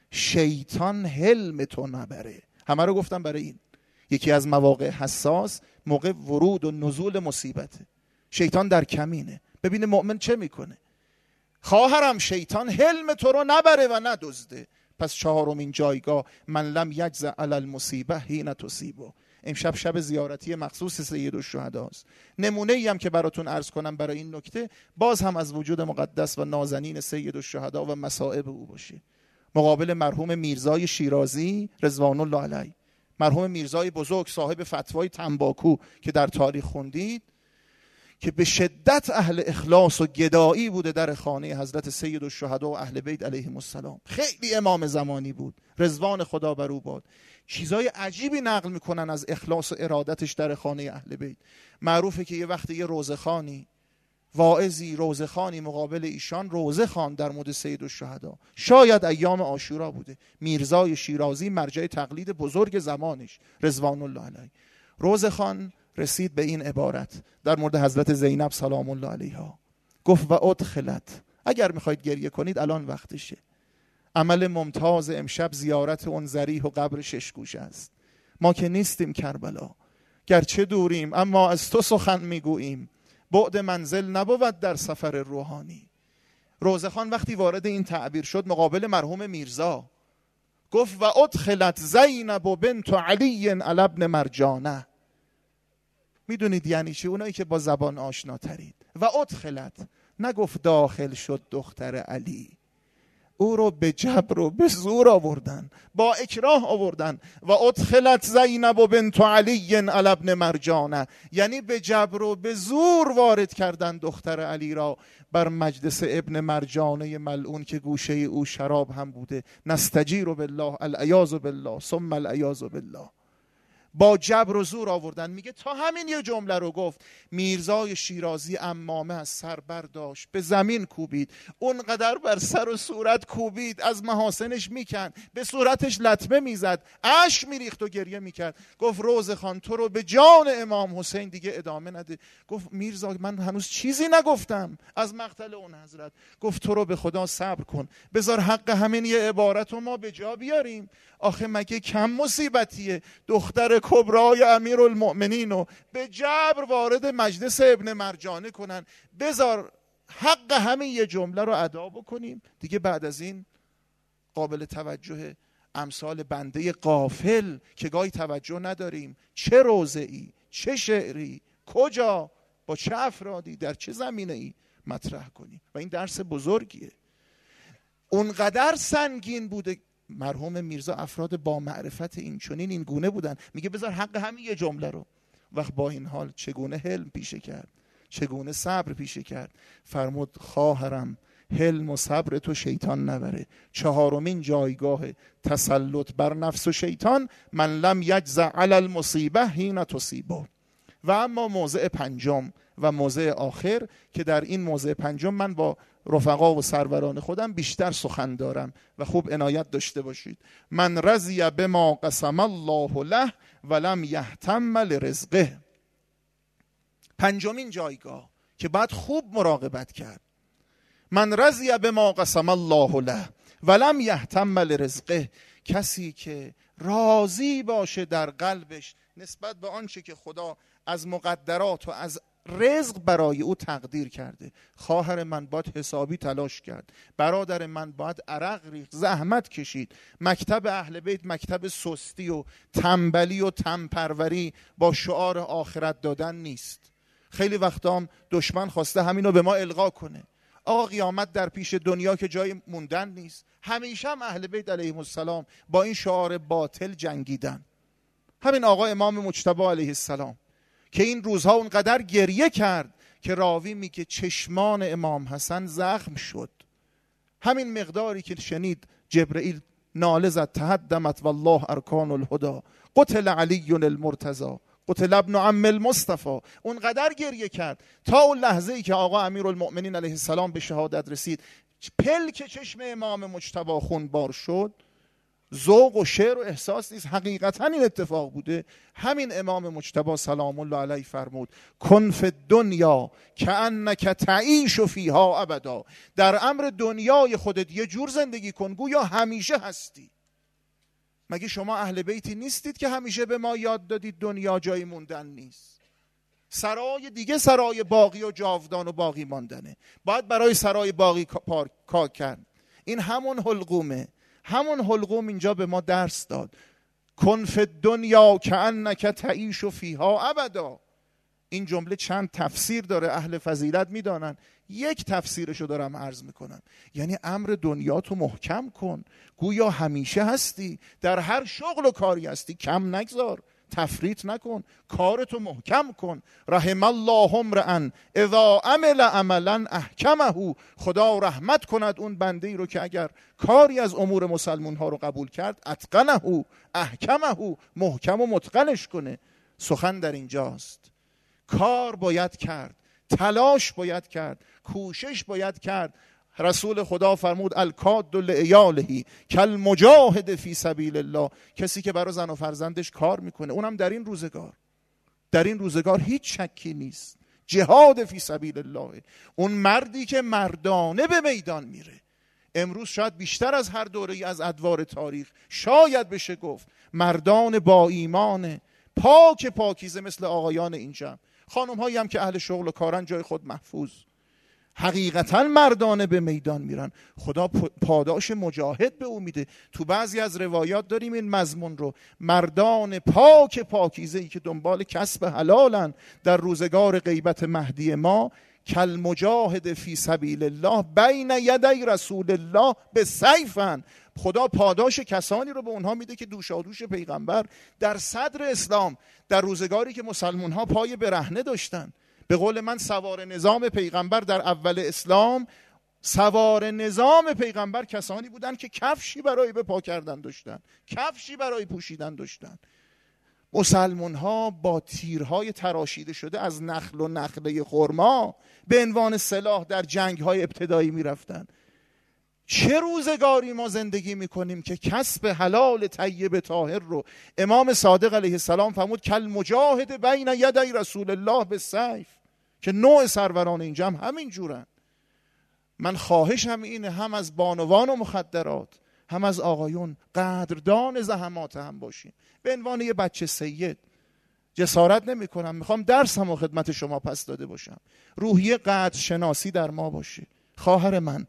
شیطان حلم تو نبره. همه رو گفتم برای این، یکی از مواقع حساس موقع ورود و نزول مصیبته. شیطان در کمینه، ببینه مؤمن چه میکنه. خواهرم، شیطان حلم تو رو نبره و ندزده. پس چهارمین جایگاه، من لم یجز علی المصیبه حین تصیبه. امشب شب زیارتی مخصوص سید الشهداست. نمونه ای هم که براتون عرض کنم برای این نکته، باز هم از وجود مقدس و نازنین سید الشهدا و مصائب او باشه. مقابل مرحوم میرزای شیرازی رضوان الله علیه، مرحوم میرزای بزرگ صاحب فتوای تنباکو که در تاریخ خوندید، که به شدت اهل اخلاص و گدایی بوده در خانه حضرت سید الشهدا و اهل بیت علیهم السلام. خیلی امام زمانی بود، رضوان خدا بر او باد. چیزای عجیبی نقل میکنن از اخلاص و ارادتش در خانه اهل بیت. معروفه که یه وقت یه روزخانی واعظی روزخانی مقابل ایشان روزه خواند در مورد سید الشهدا. شاید ایام عاشورا بوده. میرزای شیرازی مرجع تقلید بزرگ زمانش رضوان الله علیه. روزخان رسید به این عبارت در مورد حضرت زینب سلام الله علیها. گفت و ادخلت، اگر میخواید گریه کنید الان وقتشه. عمل ممتاز امشب زیارت اون ذریح و قبر ششگوش است. ما که نیستیم کربلا، گرچه دوریم اما از تو سخن میگوییم. بعد منزل نبود در سفر روحانی. روزخان وقتی وارد این تعبیر شد مقابل مرحوم میرزا گفت و ادخلت زینب و بنت علی علی ابن مرجانه. میدونید یعنی چی؟ اونایی که با زبان آشناترید. و ادخلت، نگفت داخل شد دختر علی، او رو به جبر و به زور آوردن، با اکراه آوردن. و ادخلت زینب و بنت علی علی ابن مرجانه، یعنی به جبر و به زور وارد کردن دختر علی را بر مجلس ابن مرجانه ملعون که گوشه او شراب هم بوده. نستجیر بالله العیاذ بالله ثم العیاذ بالله. با جبر و زور آوردن. میگه تا همین یه جمله رو گفت میرزای شیرازی عمامه از سر برداشت، به زمین کوبید، اونقدر بر سر و صورت کوبید، از محاسنش میکند، به صورتش لطمه میزد، اشک میریخت و گریه میکرد. گفت روزخان تو رو به جان امام حسین دیگه ادامه نده. گفت میرزا من هنوز چیزی نگفتم از مقتل اون حضرت. گفت تو رو به خدا صبر کن، بذار حق همین یه عبارت رو ما به جا بیاریم. آخه مگه کم مصیبتیه دختر کبرای امیرالمؤمنین رو به جبر وارد مجلس ابن مرجانه کنن؟ بذار حق همین یه جمله رو ادا بکنیم دیگه. بعد از این قابل توجه امثال بنده غافل که گاهی توجه نداریم چه روضه‌ای، چه شعری، کجا، با چه افرادی، در چه زمینه‌ای مطرح کنیم. و این درس بزرگیه. اونقدر سنگین بوده. مرحوم میرزا افراد با معرفت این چنین این گونه بودن. میگه بذار حق همین یه جمله رو. وقت با این حال چگونه حلم پیشه کرد، چگونه صبر پیشه کرد. فرمود خواهرم حلم و صبر تو شیطان نبره. چهارمین جایگاه تسلط بر نفس و شیطان من لم یجزع علی المصیبه حین تصیبه. و اما موضع پنجم و موضع آخر که در این موضع پنجم من با رفقا و سروران خودم بیشتر سخن دارم و خوب عنایت داشته باشید. من رضی بما قسم الله له ولم یهتم لرزقه. پنجمین جایگاه که باید خوب مراقبت کرد. من رضی بما قسم الله له ولم یهتم لرزقه، کسی که راضی باشه در قلبش نسبت به آنچه که خدا از مقدرات و از رزق برای او تقدیر کرده. خواهر من باید حسابی تلاش کرد، برادر من باید عرق ریخت، زحمت کشید. مکتب اهل بیت مکتب سستی و تنبلی و تنپروری با شعار آخرت دادن نیست. خیلی وقتا هم دشمن خواسته همینو به ما القا کنه. آقا قیامت در پیش دنیا که جای موندن نیست. همیشه هم اهل بیت علیهم السلام با این شعار باطل جنگیدن. همین آقا امام مجتبی علیه السلام که این روزها اونقدر گریه کرد که راوی میگه چشمان امام حسن زخم شد. همین مقداری که شنید جبرئیل ناله زد تهدمت والله ارکان الهدى قتل علی المرتضی قتل ابن عم المصطفى. اونقدر گریه کرد تا اون لحظه ای که آقا امیرالمؤمنین علیه السلام به شهادت رسید، پلک چشم امام مجتبی خونبار شد. ذوق و شعر و احساس نیست، حقیقتا این اتفاق بوده. همین امام مجتبی سلام الله علیه فرمود کن فی الدنیا کأنک تعیش فیها ابدا. در امر دنیای خودت یه جور زندگی کن گویا همیشه هستی. مگه شما اهل بیتی نیستید که همیشه به ما یاد دادید دنیا جای موندن نیست؟ سرای دیگه سرای باقی و جاودان و باقی ماندنه. باید برای سرای باقی کار کرد. این همون حلقومه. همون حلقوم اینجا به ما درس داد. کن فی الدنیا کأنک تعیش فیها ابدا. این جمله چند تفسیر داره، اهل فضیلت میدانن. یک تفسیرشو دارم عرض میکنم. یعنی امر دنیا تو محکم کن گویا همیشه هستی، در هر شغل و کاری هستی، کم نگذار، تفریط نکن، کارتو محکم کن. رحم الله امرئا اذا عمل عملا احکمه. خدا رحمت کند اون بنده ای رو که اگر کاری از امور مسلمون ها رو قبول کرد، اتقنه احکمه، محکم و متقنش کنه. سخن در اینجاست، کار باید کرد، تلاش باید کرد، کوشش باید کرد. رسول خدا فرمود الکاد لعیاله کالمجاهد فی سبیل الله. کسی که برای زن و فرزندش کار میکنه، اونم در این روزگار، در این روزگار هیچ شکی نیست جهاد فی سبیل الله. اون مردی که مردانه به میدان میره. امروز شاید بیشتر از هر دوره‌ای از ادوار تاریخ شاید بشه گفت مردان با ایمان پاک پاکیزه مثل آقایان اینجا، خانم هایی هم که اهل شغل و کارن جای خود محفوظ، حقیقتا مردانه به میدان میرن. خدا پاداش مجاهد به او میده. تو بعضی از روایات داریم این مضمون رو، مردان پاک پاکیزه ای که دنبال کسب حلالن در روزگار غیبت مهدی ما، کل مجاهد فی سبیل الله بین یدی رسول الله به سیفن. خدا پاداش کسانی رو به اونها میده که دوشادوش پیغمبر در صدر اسلام، در روزگاری که مسلمان ها پای برهنه داشتن. به قول من سوار نظام پیغمبر در اول اسلام، سوار نظام پیغمبر کسانی بودن که کفشی برای به پا کردن داشتن، کفشی برای پوشیدن داشتن. مسلمان ها با تیرهای تراشیده شده از نخل و نخله خرما به عنوان سلاح در جنگ های ابتدایی می رفتن. چه روزگاری ما زندگی میکنیم که کسب حلال طیب طاهر رو امام صادق علیه السلام فرمود کل مجاهد بین یدی رسول الله به سیف، که نوع سروران اینجا هم همین جورن. من خواهشم اینه هم از بانوان و مخدرات هم از آقایون قدردان زحمات هم باشیم. به عنوان یه بچه سید جسارت نمی کنم، میخوام درسم و خدمت شما پس داده باشم. روحیه قدر شناسی در ما باشه. خواهر من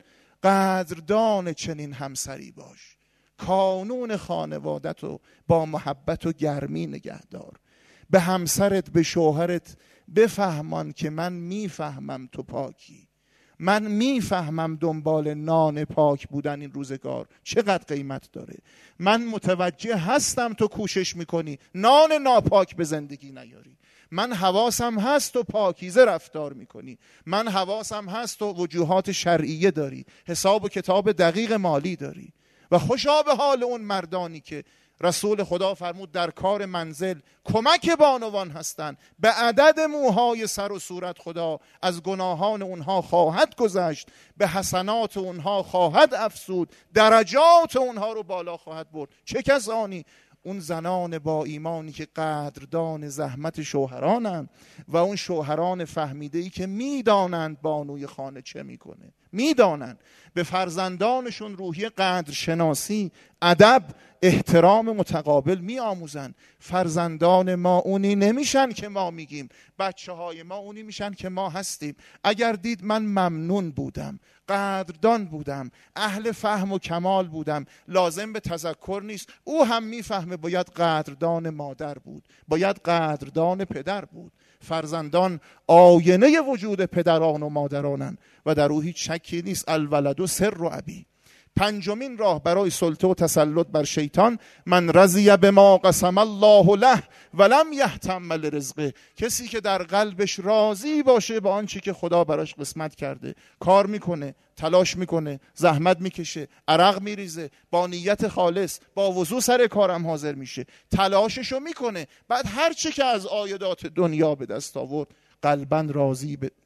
قدردان چنین همسری باش. کانون خانوادت رو با محبت و گرمی نگهدار. به همسرت، به شوهرت بفهمان که من میفهمم تو پاکی، من میفهمم دنبال نان پاک بودن این روزگار چقدر قیمت داره. من متوجه هستم تو کوشش میکنی نان ناپاک به زندگی نیاری. من حواسم هست تو پاکیزه رفتار میکنی. من حواسم هست تو وجوهات شرعیه داری، حساب و کتاب دقیق مالی داری. و خوشا به حال اون مردانی که رسول خدا فرمود در کار منزل کمک بانوان هستند. به عدد موهای سر و صورت خدا از گناهان اونها خواهد گذشت، به حسنات اونها خواهد افزود، درجات اونها رو بالا خواهد برد. چه کسانی؟ اون زنان با ایمانی که قدردان زحمت شوهرانند و اون شوهران فهمیده‌ای که میدانند بانوی خانه چه میکنه، میدانند به فرزندانشون روحی قدرشناسی، ادب، احترام متقابل میآموزن. فرزندان ما اونی نمیشن که ما میگیم، بچه های ما اونی میشن که ما هستیم. اگر دید من ممنون بودم، قدردان بودم، اهل فهم و کمال بودم، لازم به تذکر نیست، او هم میفهمه باید قدردان مادر بود، باید قدردان پدر بود. فرزندان آینه وجود پدران و مادرانن و در او هیچ شکی نیست. الولد سر و ابی. پنجمین راه برای سلطه و تسلط بر شیطان، من رضی بما قسم الله له ولم یهتم لرزقه. کسی که در قلبش راضی باشه با آنچه که خدا براش قسمت کرده، کار میکنه، تلاش میکنه، زحمت میکشه، عرق میریزه، با نیت خالص، با وضو سر کارم حاضر میشه، تلاششو میکنه، بعد هر چه که از عایدات دنیا به دست آورد قلباً راضی به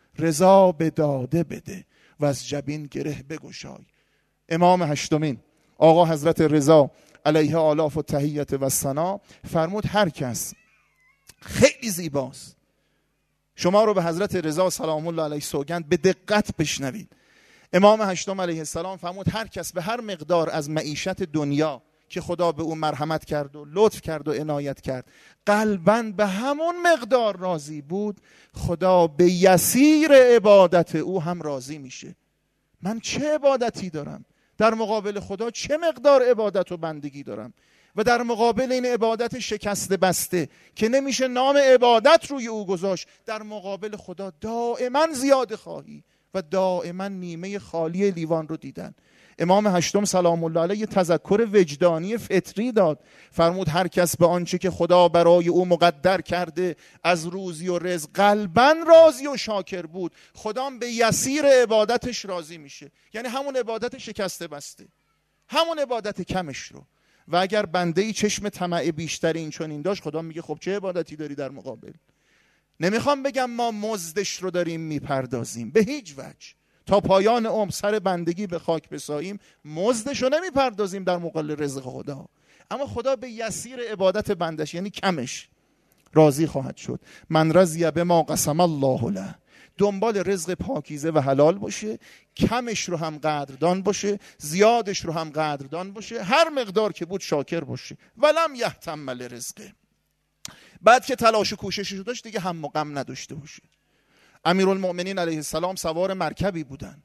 رضا به داده بده و از جبین گره بگشای. امام هشتمین آقا حضرت رضا علیه آلاف و تحیت و ثنا فرمود هر کس، خیلی زیباست، شما رو به حضرت رضا سلام الله علیه سوگند به دقت بشنوید. امام هشتم علیه السلام فرمود هر کس به هر مقدار از معیشت دنیا که خدا به او مرحمت کرد و لطف کرد و عنایت کرد قلباً به همون مقدار راضی بود، خدا به یسیر عبادت او هم راضی میشه. من چه عبادتی دارم؟ در مقابل خدا چه مقدار عبادت و بندگی دارم؟ و در مقابل این عبادت شکسته بسته که نمیشه نام عبادت روی او گذاشت، در مقابل خدا دائما زیاده خواهی و دائما نیمه خالی لیوان رو دیدن. امام هشتم سلام الله علیه یه تذکر وجدانی فطری داد، فرمود هر کس به آنچه که خدا برای او مقدر کرده از روزی و رزق قلباً راضی و شاکر بود، خدا به یسیر عبادتش راضی میشه. یعنی همون عبادت شکسته بسته، همون عبادت کمش رو. و اگر بنده ای چشم طمع بیشتری این چنین داشت، خدا میگه خب چه عبادتی داری در مقابل؟ نمیخوام بگم ما مزدش رو داریم میپردازیم، به هیچ وجه. تا پایان عمر سر بندگی به خاک بساییم مزدش رو نمیپردازیم در مقابل رزق خدا، اما خدا به یسیر عبادت بندش یعنی کمش راضی خواهد شد. من رضی بما قسم الله له، دنبال رزق پاکیزه و حلال باشه، کمش رو هم قدردان باشه، زیادش رو هم قدردان باشه، هر مقدار که بود شاکر باشه. ولم یهتم لرزقه، بعد که تلاش و کوششش رو داشت دیگه هم و غم نداشته باشه. امیرالمؤمنین علیه السلام سوار مرکبی بودن،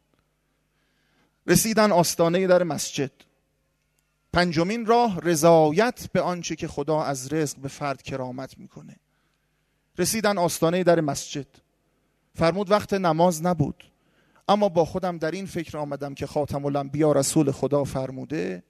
رسیدن آستانه در مسجد. پنجمین راه رضایت به آنچه که خدا از رزق به فرد کرامت میکنه. رسیدن آستانه در مسجد، فرمود وقت نماز نبود، اما با خودم در این فکر آمدم که خاتم الانبیا رسول خدا فرموده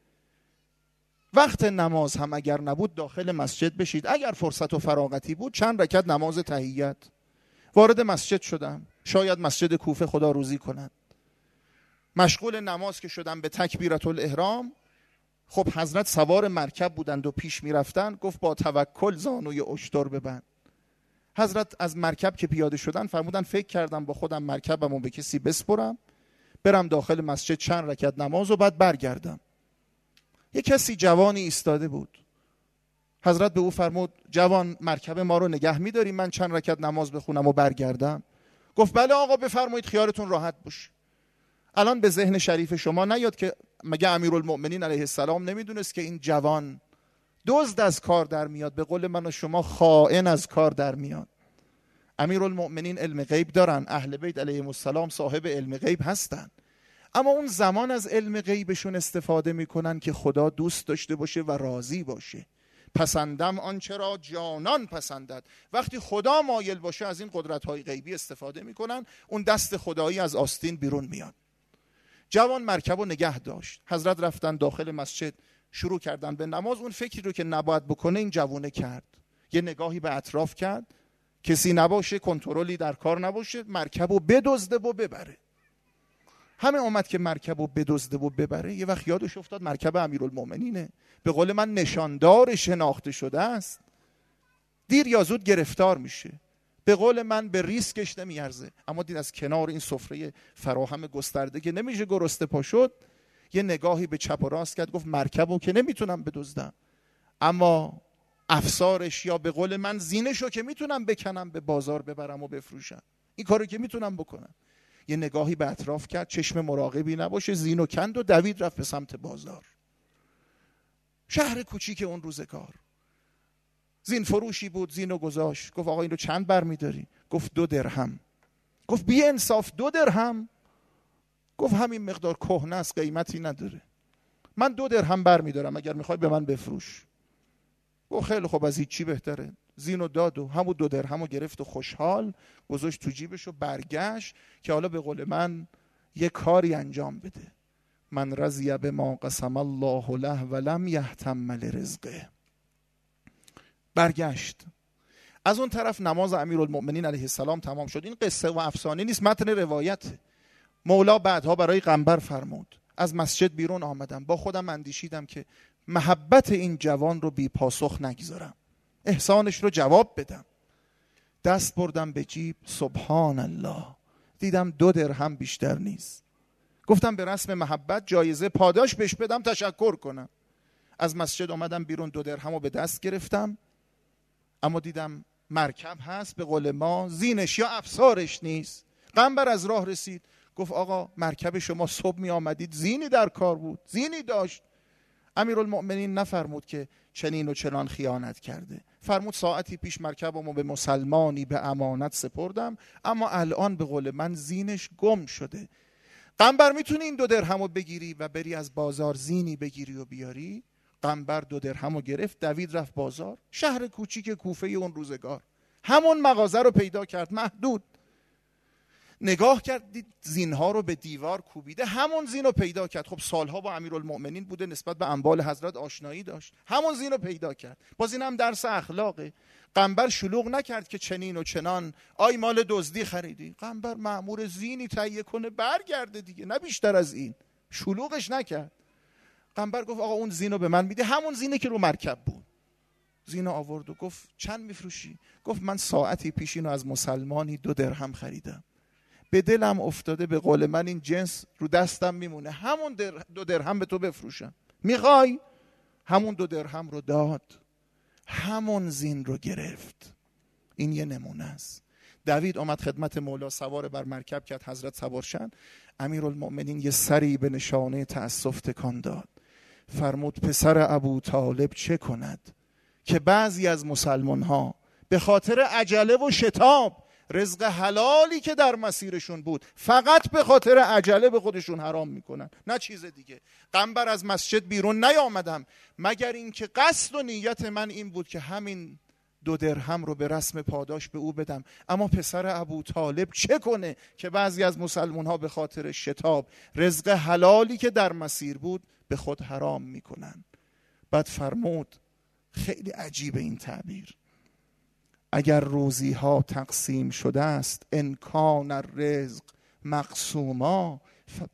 وقت نماز هم اگر نبود داخل مسجد بشید، اگر فرصت و فراغتی بود چند رکعت نماز تحیت. وارد مسجد شدم، شاید مسجد کوفه خدا روزی کند. مشغول نماز که شدم به تکبیرت الاحرام، خب حضرت سوار مرکب بودند و پیش می رفتن، گفت با توکل زانوی اشتر ببند. حضرت از مرکب که پیاده شدن فرمودن فکر کردم با خودم مرکبمو به کسی بسپرم، برم داخل مسجد چند رکعت نماز و بعد برگردم. یک کسی جوانی ایستاده بود، حضرت به او فرمود جوان مرکب ما رو نگه می‌داری من چند رکعت نماز بخونم و برگردم؟ گفت بله آقا بفرمایید، خیالتون راحت باشه. الان به ذهن شریف شما نیاد که مگه امیرالمؤمنین علیه السلام نمیدونست که این جوان دزد از کار در میاد، به قول من و شما خائن از کار در میاد؟ امیرالمؤمنین علم غیب دارن، اهل بیت علیهم السلام صاحب علم غیب هستن، اما اون زمان از علم غیبشون استفاده میکنن که خدا دوست داشته باشه و راضی باشه. پسندم آنچه را جانان پسندد. وقتی خدا مایل باشه از این قدرت‌های غیبی استفاده میکنن، اون دست خدایی از آستین بیرون میاد. جوان مرکب رو نگه داشت. حضرت رفتن داخل مسجد، شروع کردن به نماز. اون فکری رو که نباید بکنه این جوونه کرد، یه نگاهی به اطراف کرد، کسی نباشه، کنترلی در کار نباشه، مرکب رو بدزده و ببره. همه اومد که مرکب رو بدزده و ببره، یه وقت یادش افتاد مرکب امیرالمؤمنینه، به قول من نشاندار شناخته شده است، دیر یا زود گرفتار میشه. به قول من به ریسکش نمیارزه. اما دید از کنار این سفره فراهم گسترده که نمیشه گرسته پا شد، یه نگاهی به چپ و راست کرد، گفت مرکبو که نمیتونم بدزدم، اما افسارش یا به قول من زینشو که میتونم بکنم به بازار ببرم و بفروشم، این کارو که میتونم بکنم. یه نگاهی به اطراف کرد، چشم مراقبی نباشه، زینو کند و دوید رفت به سمت بازار. شهر کوچیک اون روزگار، زین فروشی بود، زینو گذاشت، گفت آقا اینو چند برمیداری؟ گفت دو درهم. گفت بی انصاف دو درهم؟ گفت همین مقدار کهنه است، قیمتی نداره، من دو درهم برمیدارم، اگر میخوای به من بفروش. گفت خیلی خب، از هیچی بهتره. زینو داد و همون دو درهمو گرفت و خوشحال گذاشت تو جیبش و برگشت که حالا به قول من یه کاری انجام بده. من رضی بما قسم الله له ولم یهتم لرزقه. برگشت. از اون طرف نماز امیرالمؤمنین علیه السلام تمام شد. این قصه و افسانه نیست، متن روایت. مولا بعدها برای قنبر فرمود از مسجد بیرون آمدم، با خودم اندیشیدم که محبت این جوان رو بی پاسخ نگذارم، احسانش رو جواب بدم. دست بردم به جیب، سبحان الله، دیدم دو درهم بیشتر نیست. گفتم به رسم محبت جایزه پاداش بهش بدم، تشکر کنم. از مسجد آمدم بیرون، دو درهم رو به دست گرفتم، اما دیدم مرکب هست، به قول ما زینش یا افسارش نیست. قنبر از راه رسید، گفت آقا مرکب شما صبح می آمدید زینی در کار بود، زینی داشت. امیرالمؤمنین نفرمود که چنین و چنان خیانت کرده، فرمود ساعتی پیش مرکبمو به مسلمانی به امانت سپردم، اما الان به قول من زینش گم شده. قنبر میتونی این دو درهمو بگیری و بری از بازار زینی بگیری و بیاری؟ قنبر دو درهمو گرفت، دوید رفت بازار. شهر کوچیک کوفه اون روزگار، همون مغازه رو پیدا کرد، محدود. نگاه کرد دید زینها رو به دیوار کوبیده، همون زین رو پیدا کرد. خب سالها با امیرالمؤمنین بوده، نسبت به انبال حضرت آشنایی داشت، همون زین رو پیدا کرد. باز این هم درس اخلاقه. قنبر شلوغ نکرد که چنین و چنان، آی مال دزدی خریدی. قنبر مأمور زینی تهیه کنه برگرده دیگه، نه بیشتر از این. شلوغش نکرد. قنبر گفت آقا اون زین رو به من میده، همون زینه که رو مرکب بود. زین رو آورد و گفت چند میفروشی؟ گفت من ساعتی پیش اینو از مسلمانی دو درهم خریدم، به دلم افتاده به قول من این جنس رو دستم میمونه، همون در دو درهم به تو بفروشم، میخوای؟ همون دو درهم رو داد، همون زین رو گرفت. این یه نمونه است. دوید آمد خدمت مولا، سوار بر مرکب کرد، حضرت سوار شدند. امیرالمؤمنین یه سری به نشانه تأسف تکان داد، فرمود پسر ابو طالب چه کند که بعضی از مسلمان ها به خاطر عجله و شتاب رزق حلالی که در مسیرشون بود فقط به خاطر عجله به خودشون حرام میکنن، نه چیز دیگه. قنبر از مسجد بیرون نیامدم مگر اینکه قصد و نیت من این بود که همین دو درهم رو به رسم پاداش به او بدم. اما پسر ابو طالب چه کنه که بعضی از مسلمان ها به خاطر شتاب رزق حلالی که در مسیر بود به خود حرام میکنن. بعد فرمود، خیلی عجیب این تعبیر، اگر روزی ها تقسیم شده است انکان الرزق مقسوما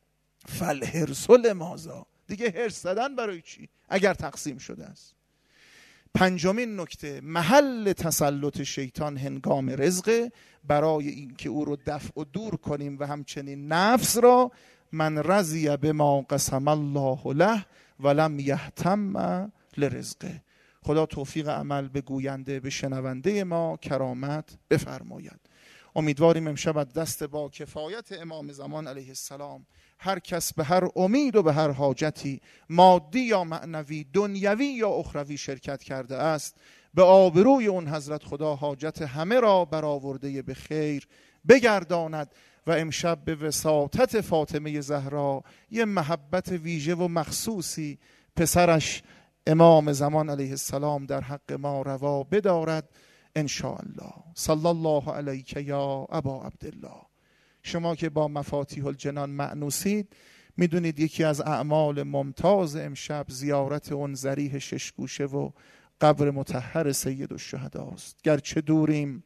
فالحرص لماذا. دیگه حرص زدن برای چی اگر تقسیم شده است. پنجمین نکته، محل تسلط شیطان هنگام رزق، برای اینکه او رو دفع و دور کنیم و همچنین نفس را، من رضی بما قسم الله له ولم یهتم لرزقه. خدا توفیق عمل به گوینده به شنونده ما کرامت بفرماید. امیدواریم امشب از دست با کفایت امام زمان علیه السلام هر کس به هر امید و به هر حاجتی مادی یا معنوی، دنیوی یا اخروی شرکت کرده است، به آبروی اون حضرت خدا حاجت همه را برآورده به خیر بگرداند و امشب به وساطت فاطمه زهرا یه محبت ویژه و مخصوصی پسرش امام زمان علیه السلام در حق ما روا بدارد ان شاء الله. صلی الله علیک یا ابا عبدالله. شما که با مفاتیح الجنان مأنوسید میدونید یکی از اعمال ممتاز امشب زیارت اون ضریح ششگوشه و قبر مطهر سید الشهدا است. گرچه دوریم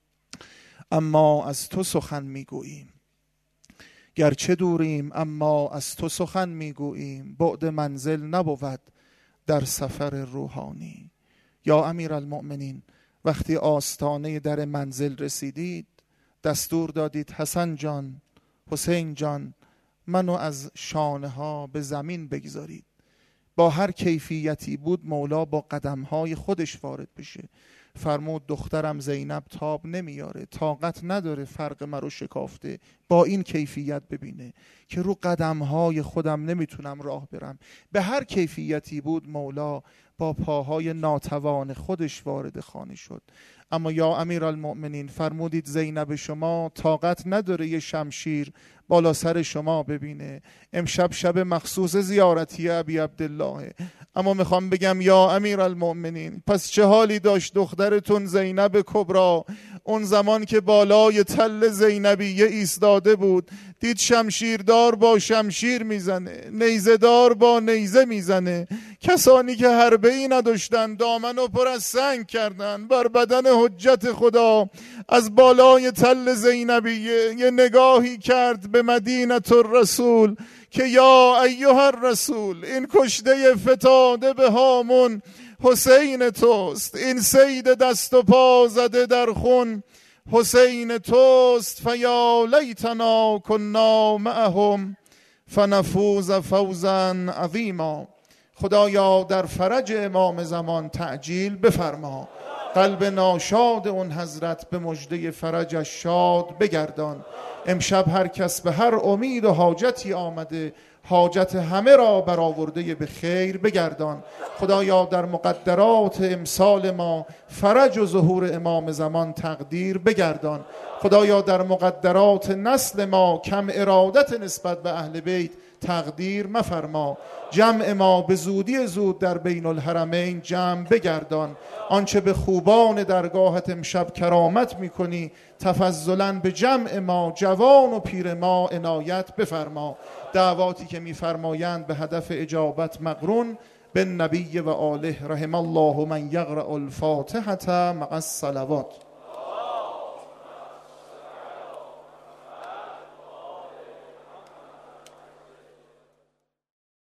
اما از تو سخن میگوییم، گرچه دوریم اما از تو سخن میگوییم، بعد منزل نبود در سفر روحانی. یا امیرالمؤمنین، وقتی آستانه در منزل رسیدید دستور دادید حسن جان، حسین جان، منو از شانه ها به زمین بگذارید. با هر کیفیتی بود مولا با قدمهای خودش وارد بشه. فرمود دخترم زینب تاب نمیاره، طاقت نداره فرق مرو شکافته با این کیفیت ببینه که رو قدمهای خودم نمیتونم راه برم. به هر کیفیتی بود مولا با پاهای ناتوان خودش وارد خانه شد. اما یا امیرالمؤمنین فرمودید زینب شما طاقت نداره یه شمشیر بالا سر شما ببینه. امشب شب مخصوص زیارتی ابی عبدالله، اما میخوام بگم یا امیرالمؤمنین پس چه حالی داشت دخترتون زینب کبرا اون زمان که بالای تل زینبیه ایستاده بود، دید شمشیردار با شمشیر میزنه، نیزه‌دار با نیزه میزنه، کسانی که حربه‌ای نداشتن دامنو پر از سنگ کردن بر بدن حجت خدا. از بالای تل زینبیه یه نگاهی کرد به مدینه الرسول که یا ایها الرسول، این کشته فتاده به هامون حسین توست، این سید دست و پا زده در خون حسین توست. فیا لیتنا کنا معهم فنفوز فوزا عظیما. خدایا در فرج امام زمان تعجیل بفرما، قلب ناشاد اون حضرت به مژده فرجش شاد بگردان. امشب هر کس به هر امید و حاجتی آمده حاجت همه را برآورده به خیر بگردان. خدایا در مقدرات امسال ما فرج و ظهور امام زمان تقدیر بگردان. خدایا در مقدرات نسل ما کم ارادت نسبت به اهل بیت تقدیر مفرما. جمع ما به زودی زود در بین الحرمین جمع بگردان. آنچه به خوبان درگاهت امشب کرامت میکنی تفضلا به جمع ما جوان و پیر ما عنایت بفرما. دعواتی که میفرمایند به هدف اجابت مقرون به نبی و آله. رحم الله من یقرأ الفاتحة مع الصلوات.